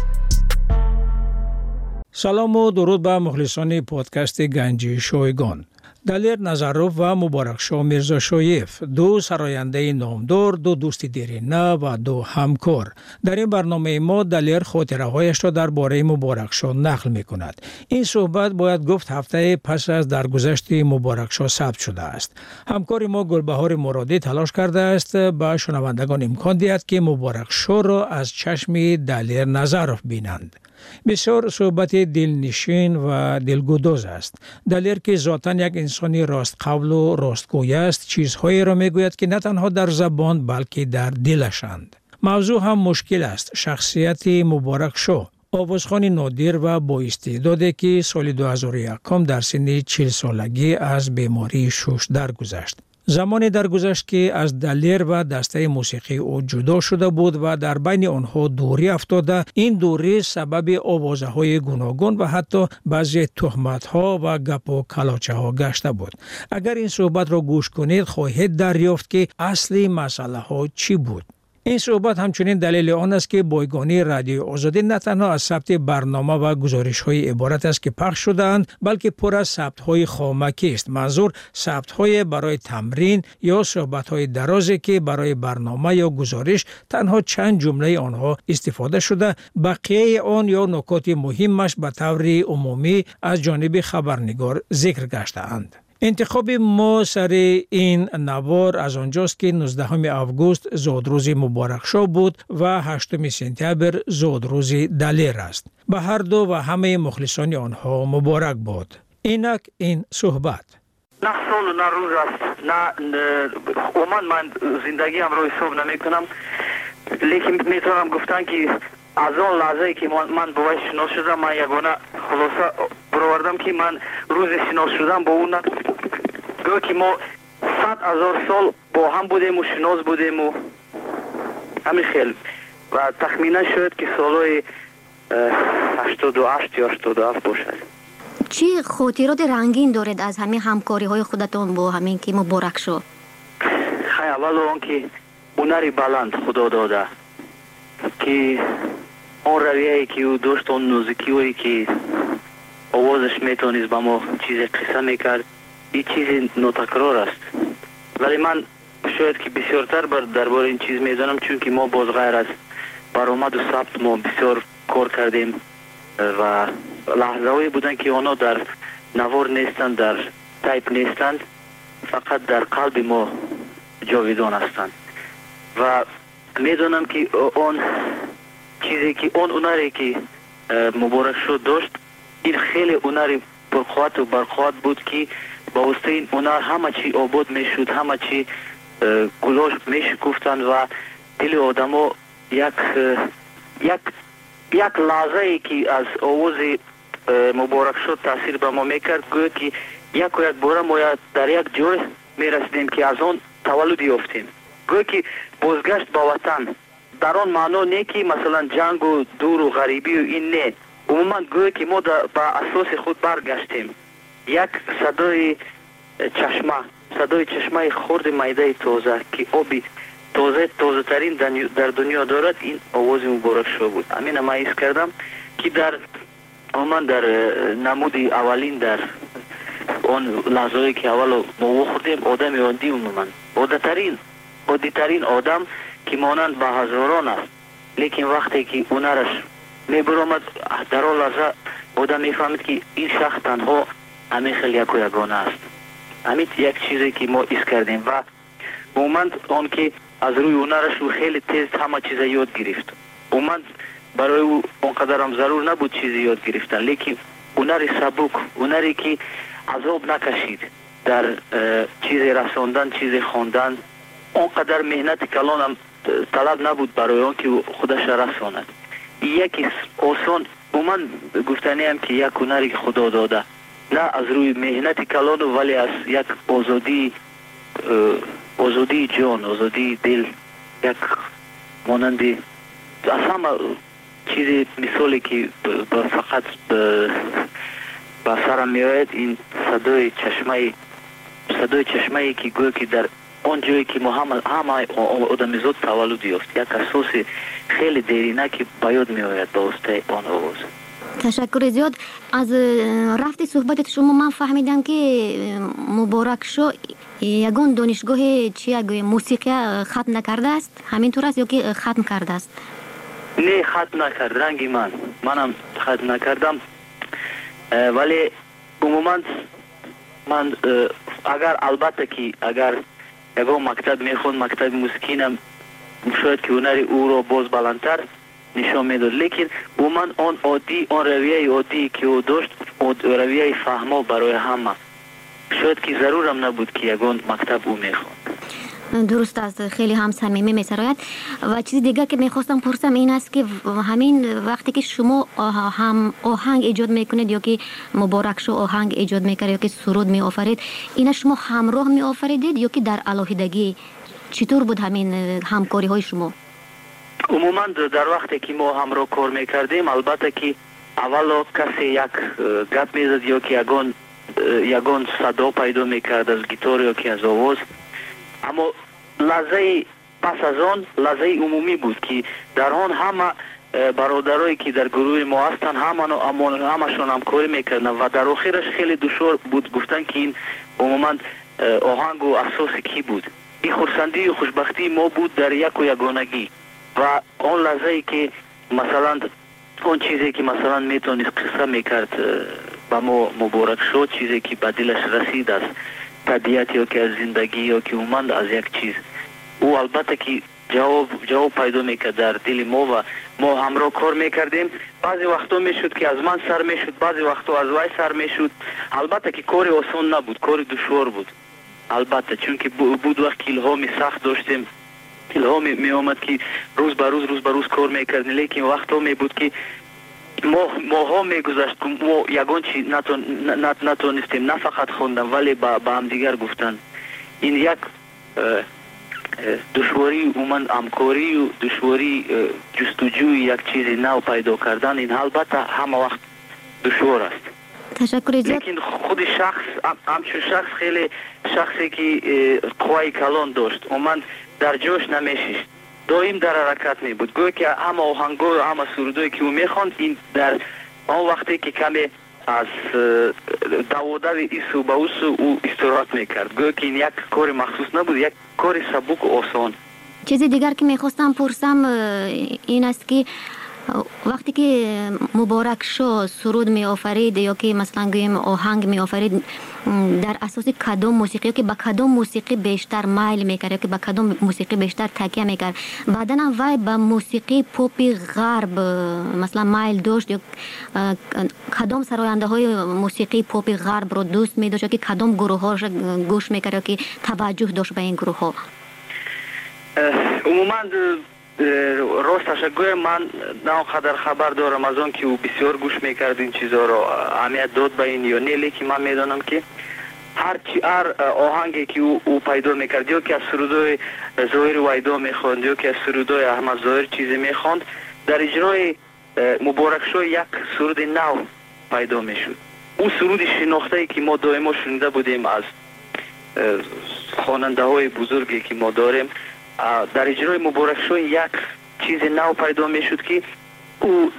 سلام و درود به مخلصان پادکست گنج شایگان. دلیر نظروف و مبارکشاه میرزا شایف، دو سراینده نامدار، دو دوست دیرینه و دو همکار. در این برنامه ما دلیر خاطره هایش را درباره مبارکشاه نقل می کند. این صحبت باید گفت هفته پس از درگذشت مبارکشاه ثبت شده است. همکار ما گلبهار مرادی تلاش کرده است به شنوندگان امکان دهد که مبارکشاه را از چشم دلیر نظروف بینند. بسیار صحبت دلنشین و دلگداز است. دلیر که ذاتاً یک انسانی راست قول و راستگوی است، چیزهایی را میگوید که نه تنها در زبان بلکه در دلشند. موضوع هم مشکل است. شخصیت مبارکشاه، آوازخوان نادر و با استعدادی که سال 2001 در سن 40 سالگی از بیماری شش درگذشت. زمانی درگذشت که از دلیر و دسته موسیقی او جدا شده بود و در بین آنها دوری افتاده. این دوری سبب آوازه های گوناگون و حتی بعضی تهمت ها و گپ و کلاچه ها گشته بود. اگر این صحبت را گوش کنید خواهید دریافت که اصلی مسئله ها چی بود. این صحبت همچنین دلیل آن است که بایگانی رادیو آزادی نه تنها از ثبت برنامه و گزارش های عبارت است که پخش شده‌اند، بلکه پر از ثبت های خامکی است. منظور ثبت های برای تمرین یا صحبت های درازی که برای برنامه یا گزارش تنها چند جمله آنها استفاده شده، بقیه آن یا نکات مهمش به طور عمومی از جانب خبرنگار ذکر گشته‌اند. انتخاب ما سر این نوار از آنجاست که 19 آگوست زادروز مبارکشاه بود و 8 سپتامبر زادروز دلیر است. به هر دو و همه مخلصان آنها مبارک باد. اینک این صحبت. نه سال و نه روز است، نه عموما من زندگی هم رو حساب نمی کنم، لیکن میتونم گفتن که از آن لحظه که من با وی شناس شدم، من یگانه خلاصه برآوردم که من روز شناس شدم با اون گویا که ما 100,000 سال با هم بودیم و شناس بودیم و همین خیلی و تخمینا شاید که سالهای 88 یا 87 باشد. چی خاطرات رنگین دارید از همین همکاری های خودتون با همین که مبارکشاه؟ خیلی اول آن که هنری بلند خدا داده که آن رویه‌ای که او داشت، آن نازکی هایی که خودش میتونست با ما چیز قصه میکرد. این چیز نوتکرار است، ولی من شاید که بسیارتر درباره این چیز میدونم، چون که ما باز غیر از برآمد و ثبت ما بسیار کار کردیم و لحظه‌ای بودن که اونا در نوار نیستند، در تایپ نیستند، فقط در قلب ما جاویدان هستند. و میدونم که اون چیزی که اون هنری که مبارک شد داشت، این خیلی هنری پرقوت و برقوت بود که با واسطه این هنر همه چی آباد میشد، همه چی گلاش میشکفتند و دل آدما یک لحظه ای که از آواز مبارک شد تاثیر به ما میکرد، گویا که یک بار ما در یک جای میرسیدیم که از آن تولد یافتیم، گویا که بازگشت با وطن. در آن معنا نه که مثلا جنگ و دور و غریبی و این نه، عموما گویا که ما با اساس خود برگشتیم. یک صدای چشمه خرد میده تازه که آبی تازه ترین در دنیا دارد، این آواز مبارک شو بود. همین ما حس کردم که در عموما در نمود اولین در اون لحظه‌ای که اول ما خوردیم آدم عادی، عموما عادی ترین آدم که مانند به هزاران است، لیکن وقتی که هنرش میبرامد در آن لحظه آدم میفهمید که این شخص تنها همین خیلی یک و یگانه است. همین یک چیزی که ما حس کردیم و عموما آن که از روی هنرش او خیلی تیز همه چیز یاد گرفت. عموما برای او اونقدر هم ضرور نبود چیزی یاد گرفتن، لیکن هنر سبک، هنری که عذاب نکشید در چیز رساندن، چیز خواندن، اونقدر مهنت کلان هم طلب نبود برای آن که خودش رساند. یکی آسان عموما گفتنی هم که یک هنری خدا داده، نه از روی مهنت کلان ولی از یک آزادی جان، آزادی دل، یک مانندی از همه چیزی مثالی که فقط به سرم میآید این صدای چشمه که گویا که در آن جایی که ما همه آدمیزاد تولد یافت، یک اساس خیلی دیرینه که به یاد میآید با واسطه آن آواز. تشکر زیاد. از رفت صحبت شما من فهمیدم که مبارک شو یگان دانشگاه موسیقی ختم نکرده است، همینطور است یا که ختم کرده است؟ نه، ختم نکرد. رنگی منم ختم نکردم، ولی عموما من البته که اگر یگان مکتب میخوند، مکتب موسیقینم شاید که هنری او را باز بلندتر نشان میداد، لیکن عموما آن رویه عادی که او داشت، رویه فهما برای همه، شاید که ضرورم نبود که یگان مکتب او میخوند. درست است، خیلی هم صمیمی میسراید. و چیز دیگه که میخواستم پرسم این است که همین وقتی که شما هم آهنگ ایجاد میکنید یا که مبارک شو آهنگ ایجاد میکرد یا که سرود میآفرید، اینا شما همراه میآفریدید یا که در علاهیدگی؟ چطور بود همین همکاری های شما؟ عموما در وقتی که ما همراه کار میکردیم، البته که اول کسی یک گپ میزد یا که یگان صدا پیدا میکرد از گیتار یا که از آواز، اما لحظه پس از آن لحظه عمومی بود که در آن همه برادرایی که در گروه ما هستن همشون همکاری میکردن و در آخرش خیلی دشوار بود گفتن که این عموما آهنگ و اساس کی بود. این خرسندی و خوشبختی ما بود در یک و یگانگی و آن لحظه که مثلا اون چیزی که مثلا میتونست قصه میکرد با ما مبارک شد، چیزی که به دلش رسید از طبیعت یا که از زندگی یا که اومد از یک چیز، او البته که جواب پیدا میکرد در دل ما و ما همراه کار میکردیم. بعضی وقتا میشد که از من سر میشد، بعضی وقتا از وای سر میشد. البته که کار آسان نبود، کار دشوار بود البته، چون که بود وقت که الهامی سخت داشتیم، الهامی می آمد که روز به روز کار میکردیم، لیکن وقتا می بود که ماها میگذشت که ما یگان چی نتونستیم، نه فقط خوندم ولی با هم دیگر گفتن. این یک دشواری اومن همکاری و دشواری جستجوی یک چیز نو پیدا کردن، این البته همه وقت دشوار است. تشکر زیاد. لیکن خود همچون شخص خیلی شخصی که قوای کلان داشت، اومن در جوش نمیشیست، دائم در حرکت می بود. گویا که همه آهنگا و همه سرودایی که او میخواند، این در آن وقتی که کمی از 12 ایسو به اوسو او استراحت میکرد. گویا که این یک کار مخصوص نبود، یک کار سبک و آسان. چیزی دیگر که میخواستم پرسم این است که وقتی که مبارک شو سرود می آفرید یا که مثلا گویم آهنگ می آفرید، در اساس کدام موسیقی که با کدام موسیقی بیشتر مایل میکرد یا که با کدام موسیقی بیشتر تکیه میکرد؟ بعدا هم وای با موسیقی پاپ غرب مثلا مایل داشت یا کدام سراینده های موسیقی پاپ غرب رو دوست می داشت یا که کدام گروه ها گوش میکرد یا که توجه داشت به این گروه ها؟ عموما راستش گویم من نه قدر خبر دارم از آن که او بسیار گوش میکرد این چیزها رو، اهمیت داد به این یا نه، لیکن من میدانم که هر آهنگی که او پیدا میکرد یا که از سرودای ظاهر ویدا میخواند یا که از سرودای احمد ظاهر چیزی میخواند، در اجرای مبارک شو یک سرود نو پیدا میشد. او سرود شناخته که ما دائما شنیده بودیم از خواننده های بزرگی که ما داریم، در اجرای مبارک شو یک چیز نو پیدا میشد که او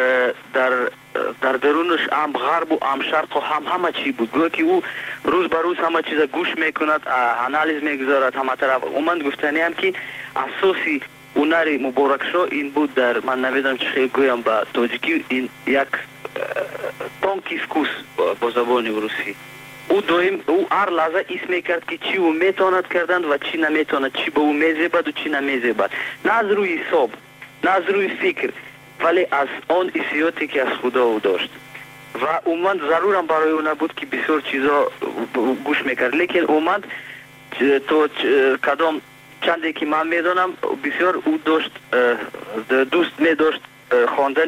در درونش هم غرب و هم شرق و همه چی بود. گویا که او روز به روز همه چیز گوش میکند، انالیز میگذارد همه طرف. من گفتنی هم که اساسی هنر مبارک شو این بود، در من نمیدونم چه خیلی گویم به تاجیکی، این یک تانکیسکوس با زبان روسی. او هر لحظه ایست میکرد که چی او میتواند کردند و چی نمیتواند، چی به او میزیبد و چی نمیزیبد، نه از روی حساب نه از روی فکر، ولی از آن حسیاتی که از خدا او داشت. و اومد ضرورم برای او نبود که بسیار چیزا گوش میکرد، لیکن اومد تو کدام چندی که من میدانم بسیار او داشت دوست میداشت خواندن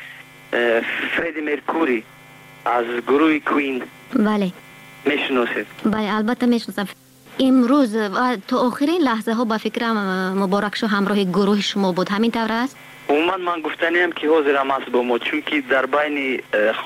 فردی مرکوری از گروه کوین. بله میشناسید؟ بله البته میشناسم. امروز تو آخرین لحظه ها با فکرم مبارک شو همراه گروه شما بود، همین طور است؟ من گفتنیم که حاضرم است با ما، چون که در بین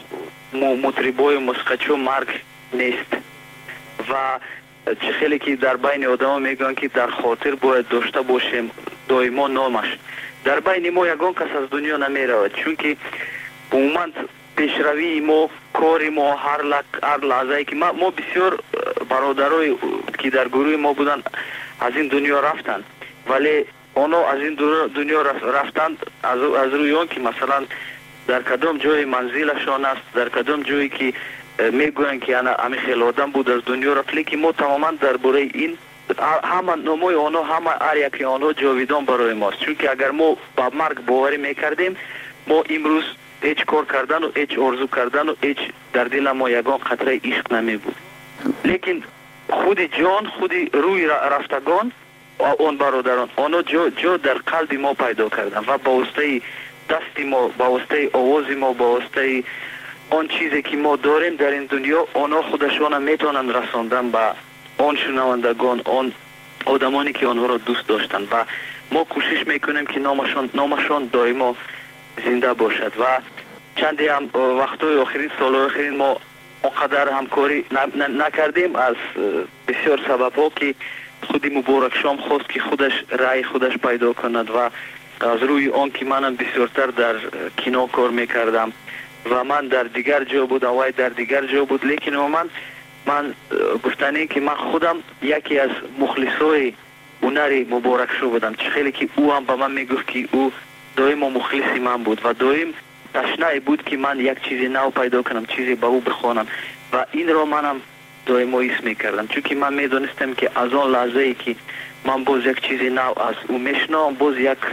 مطربای موسیقیچو مرگ نیست و چه خیلی که در بین آدم میگن که در خاطر باید داشته باشیم دائما نامش. در بین ما یگان کس از دنیا نمیرود، چون که عموما پیشروی ما، کار ما، هر لحظه که ما بسیار برادرای که در گروه ما بودن از این دنیا رفتن، ولی اونا از این دنیا رفتن از روی اون که مثلا در کدام جای منزلشان است، در کدام جایی که میگوین که همه خیلی آدم بود از دنیا رفت، لیکن ما تماما درباره این همه نامای آنها، همه هر یکی آنها جاویدان برای ماست. چون که اگر ما با مرگ باوری میکردیم، ما امروز هیچ کار کردن و هیچ آرزو کردن و هیچ در دل ما یگان قطره عشق نمی بود. لیکن خود جان، خود روی رفتگان اون برادران، آنها جا در قلب ما پیدا کردن و با واسطه دستی ما، با واسطه آوازی ما، با واسطه آن چیزی که ما داریم در این دنیا، آنها خودشان میتونن رساندن به آن شنوندگان، آن آدمانی که آنها را دوست داشتن و ما کوشش میکنیم که نامشان دائما زنده باشد. و چندی هم وقتای آخرین، سال آخرین ما اونقدر همکاری نکردیم از بسیار سبب ها که خودی مبارک شام خواست که خودش رای خودش پیدا کند و از روی آن که منم بسیارتر در کینو کار میکردم و من در دیگر جا بود، وای در دیگر جا بود، لیکن من گفتنی که من خودم یکی از مخلصای هنر مبارک شو بودم. چه خیلی که او هم به من میگفت که او دائم مخلصی من بود و دائم تشنه بود که من یک چیزی نو پیدا کنم، چیزی به او بخوانم و این را منم دائم ایس میکردم، چون که من میدونستم که از آن لحظه ای که من باز یک چیزی نو از او میشنم، باز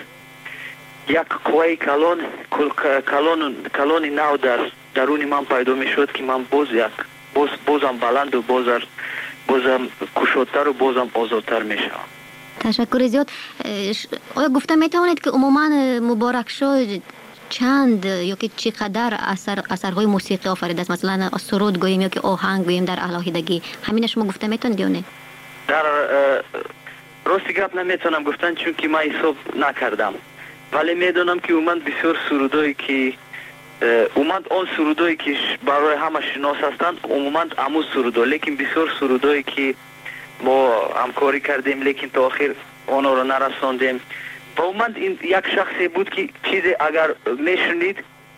یک قوی کلان نو در درون من پیدا میشد که من بازم بلند و بازم کشادتر و بازم آزادتر میشم. تشکر زیاد. آیا گفته میتوانید که عموما مبارک شو چند یا که چقدر اثرهای موسیقی آفریده است؟ مثلا سرود گوییم یا که آهنگ گوییم در الهیدگی، همین شما گفته میتونید یا نه؟ در راستی گپ نمیتونم گفتن چون که من حساب نکردم، ولی میدونم که اومد بسیار سرودایی که آن سرودایی که برای همه شناس هستند عموما امو سرودا، لیکن بسیار سرودایی که ما همکاری کردیم لیکن تا آخر آنها رو نرساندیم و اومد این یک شخصی بود که چیزی اگر میشنید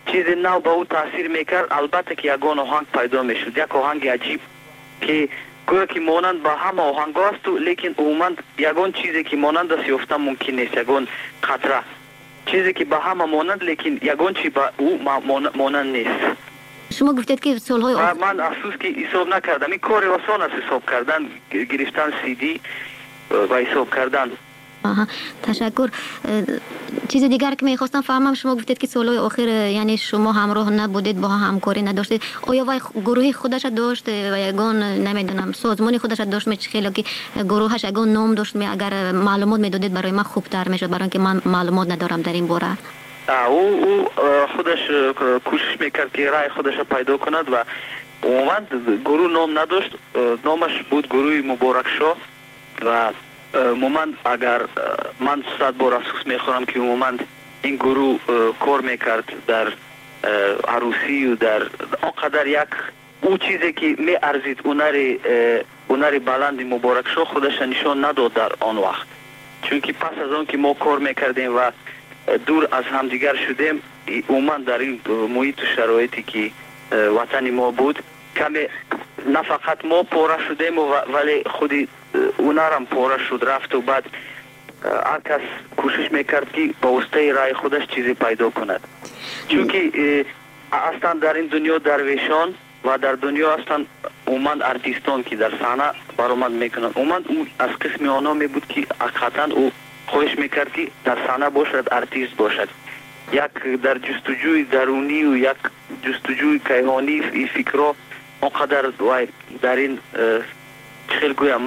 چیز نو به او تاثیر میکرد. البته که یگان آهنگ پیدا میشد، یک آهنگ عجیب که گویا که مانند با همه آهنگ است، لیکن عموما یگان چیزی که مانند است یافتن ممکن نیست. یگان قطره چیزی که با همه مانند، لیکن یگان چی با او مانند نیست. شما گفتید که سالهای من افسوس که حساب نکردم. این کار آسان است حساب کردن، گرفتن سی دی و حساب کردن. تشکر. چیز دیگر که میخواستم فهمم، شما گفتید که سالهای آخر یعنی شما همراه نبودید، با همکاری نداشتید. آیا وای گروه خودش داشت و یگان نمیدونم سازمان خودش داشت؟ می خیلی که گروهش یگان نام داشت، اگر معلومات میدادید برای من خوبتر میشد، برای اینکه من معلومات ندارم در این باره. او خودش کوشش میکرد که رای خودش پیدا کند و اومد گروه نام نداشت. نامش بود گروه مبارک شو و مومند اگر من 100 بار افسوس میخورم که مومند این گروه کار میکرد در عروسی و در آنقدر یک او چیزی که می ارزید اونر بلند مبارک شو خودش نشان نداد در آن وقت. چون که پس از اون که ما کار میکردیم و دور از همدیگر شدیم، اومد در این محیط و شرایطی که وطن ما بود، کمی نه فقط ما پاره شدیم ولی خودی اونارم پاره شد رفت و بعد هر کس کوشش میکرد که با واسطه رای خودش چیزی پیدا کند. چون که اصلا در این دنیا درویشان و در دنیا اصلا اومد ارتیستان که در صحنه برآمد میکنند. اومد از قسم آنها می بود که حقیقتا او خواهش میکرد که در صحنه باشد، ارتیست باشد. یک در جستجوی درونی و یک جستجوی کیهانی این فکرها اونقدر در این خیلی گویم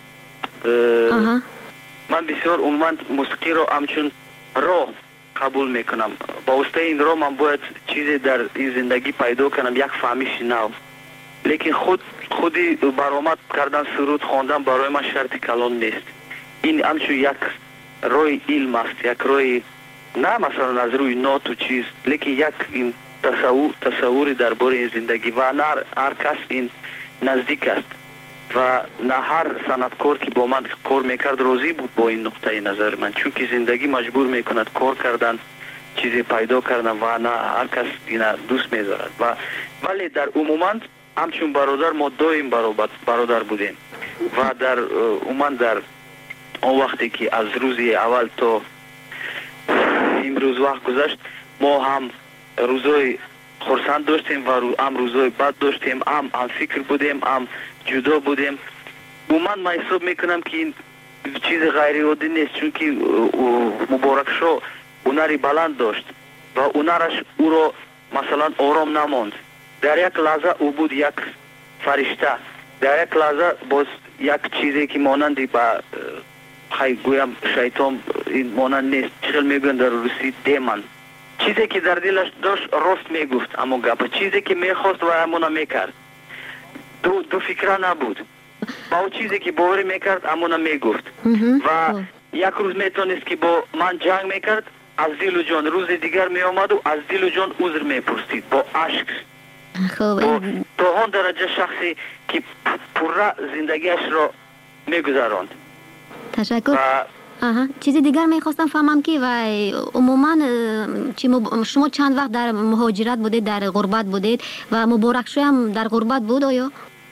من بسیار عموماً موسیقی رو همچون راه قبول میکنم. با واسطه این راه من باید چیزی در این زندگی پیدا کنم، یک فهمیش نو. لیکن خودی برآمد کردن، سرود خواندن برای من شرط کلان نیست. این همچون یک راه علم است، یک راه نه مثلا از روی نوت و چیز، لیکن یک این تصوری درباره این زندگی و نه هر کس این نزدیک است و نه هر صنعتکار که با من کار میکرد راضی بود با این نقطه نظر من. چون که زندگی مجبور میکند کار کردن، چیزی پیدا کردن و نه هر کس این دوست میذارد. ولی در عموما همچون برادر ما دویم برادر بودیم و در عموما در اون وقتی که از روزی اول تا امروز وقت گذشت، ما هم روزای خرسند داشتیم و هم روزای بد داشتیم، هم فکر بودیم، هم جدا بودیم. من حساب میکنم که این چیز غیر عادی نیست. چون که مبارک شو هنری بلند داشت و هنرش او را مثلا آرام نماند. در یک لحظه او بود یک فرشته، در یک لحظه باز یک چیزی که مانندی با گویم شیطان این مانند نیست. چخل میگن در روسی دیمن، چیزی که در دلش داشت راست میگفت، اما گپ چیزی که میخواست و همونا میکرد. دو فکره نبود. با او چیزی که باور میکرد همونا میگفت و یک روز میتونست که با من جنگ میکرد، از دل و جان روز دیگر میامد و از دل و جان عذر میپرسید با عشق. تا آن درجه شخصی که پره زندگیش را میگذراند. تشکر. چیزی دیگر میخواستم فهمم که و عموما شما چند وقت در مهاجرت بودید، در غربت بودید و مبارک شو هم در غربت بود آیا؟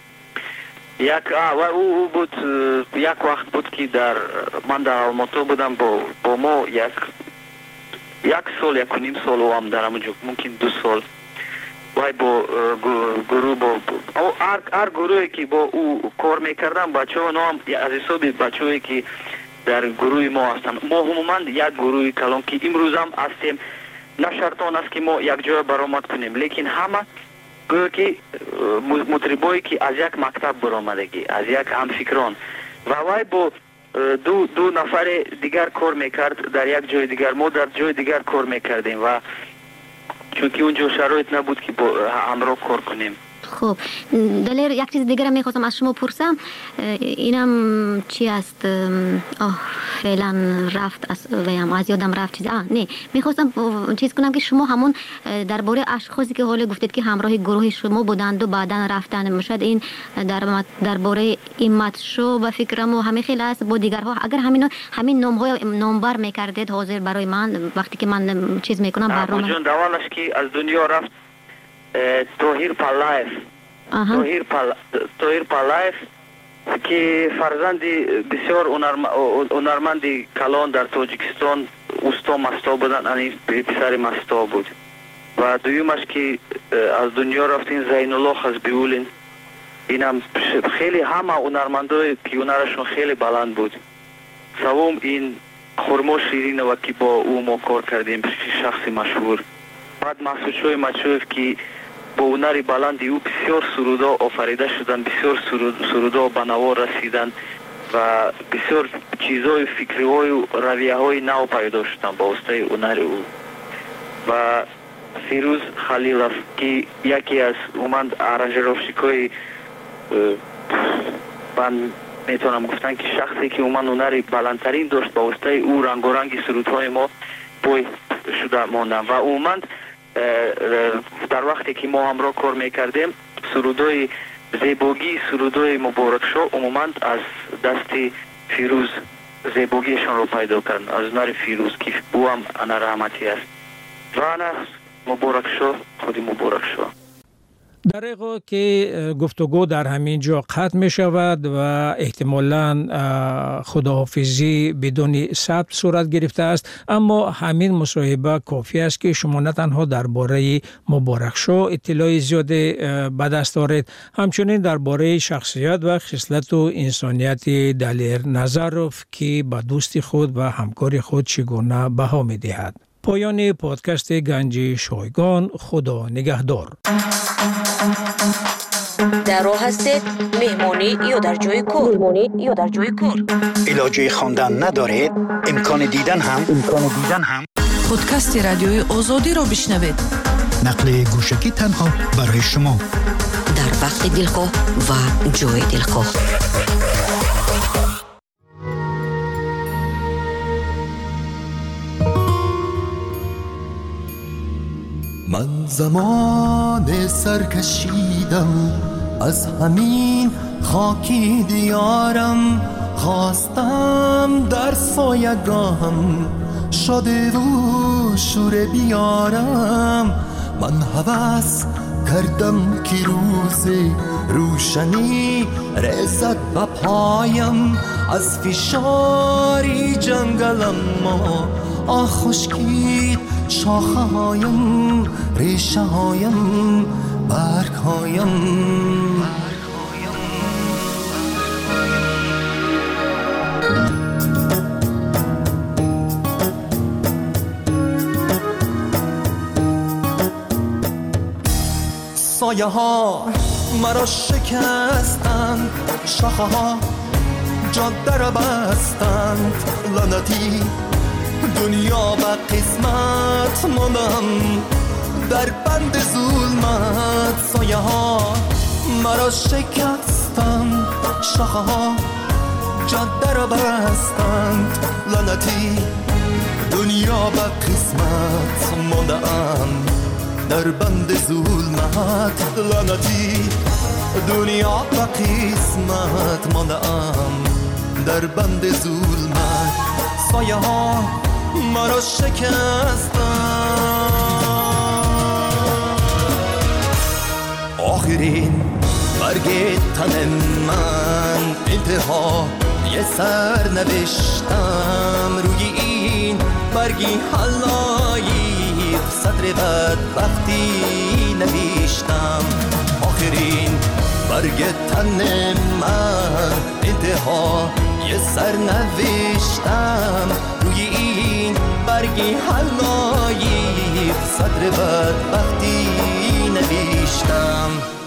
او بود یک وقت بود که من در آلماتو بودم با ما یک سال یک و نیم سال و هم در همونجا ممکن 2 سال وای با گروه هر گروهی که با او کار میکردم بچه ها نام از حساب بچه هایی که در گروه ما هستن. ما عموما یک گروه کلام که امروز هم هستیم، نه شرطان است که ما یک جای برآمد کنیم، لیکن همه گویا که مطربایی که از یک مکتب برآمدگی، از یک همفکران و وای با دو نفر دیگر کار میکرد در یک جای دیگر، ما در جای دیگر کار میکردیم و چون که اونجا شرایط نبود که با همراه کار کنیم. خب دلیر یک چیز دیگر میخواستم از شما پرسم، اینم چی است؟ فعلا رفت از یادم رفت چیز. نه میخواستم چیز کنم که شما همون درباره اشخاصی که حالا گفتید که همراه گروه شما بودند و بعدا رفتن، مشد این درباره ایمت شو و فکرم و همه خیلی است با دیگرها، اگر همین نامبر میکردید حاضر برای من وقتی که من چیز میکنم برنامه جون دوالش که از دنیا رفت توهیر پالایف که فرزندی بسیار هنرمندی کلان در تاجیکستان اوستا مستا بودن، این پسر مستا بود. و دویمش که از دنیا رفتین زین الله خزبیولین، اینم خیلی همه هنرمندای که هنرشون خیلی بلند بود. سوم این خرما شیرین و که با او ما کار کردیم، شخصی مشهور. بعد محسود شوی مچوف که با هنری بلندی او بسیار سرودا آفریده شدن، بسیار سرودا به نوا رسیدن و بسیار چیزهای فکری های و رویه های نو پیدا شدن با واسطه هنر او. و فیروز خلیلوف که یکی از اومد ارنجروفشیکای من میتونم گفتن که شخصی که اومد هنری بلندترین داشت با واسطه او رنگ و رنگی سرودهای ما پای شده ماندن و اومد در وقتی که ما همراه کار میکردیم سرودای زیباگی، سرودای مبارک شو عموما از دست فیروز زیباگیشان رو پیدا کردن، از هنر فیروز که او هم انا رحمتی است و انا مبارک شو خودی مبارک شو. در ایقا که گفتگو در همین جا قطع می شود و احتمالاً خداحافظی بدون ثبت صورت گرفته است، اما همین مصاحبه کافی است که شما نه تنها درباره مبارک شو اطلاع زیاد به دست آورید، همچنین درباره شخصیت و خصلت و انسانیت دلیر نظروف که به دوستی خود و همکار خود چگونه بها می دهد. پایان پادکست گنج شایگان. خدا نگهدار. در راه هستید مهمانی یا در جای کار علاجه خواندن ندارید، امکان دیدن هم پادکست رادیوی آزادی را بشنوید. نقل گوشکی تنها برای شما در وقت دلخواه و جای دلخواه. من زمان سرکشیدم از همین خاکی دیارم، خواستم در سایگاهم شده و شور بیارم. من هوس کردم که روز روشنی رسد به پایم، از فشاری جنگلم ما خشکید شاخه هایم، ریشه هایم، برگ هایم. سایه ها مرا شکستند، شاخه ها جاده را بستند، لعنتی دنیا به قسمت ماندم در بند ظلمت. سایه ها مرا شکستند، شاخه ها جاده را بستند، لعنتی دنیا به قسمت ماندم در بند ظلمت. لعنتی دنیا به قسمت ماندم در بند ظلمت. سایه ها مرا شکستند. آخرین برگ تن من انتها یه سر نوشتم، روی این برگی حلایی صدر بدبختی نوشتم. آخرین برگ تن من انتها یه سر نوشتم، روی این برگی حلایی صدر بدبختی نوشتم.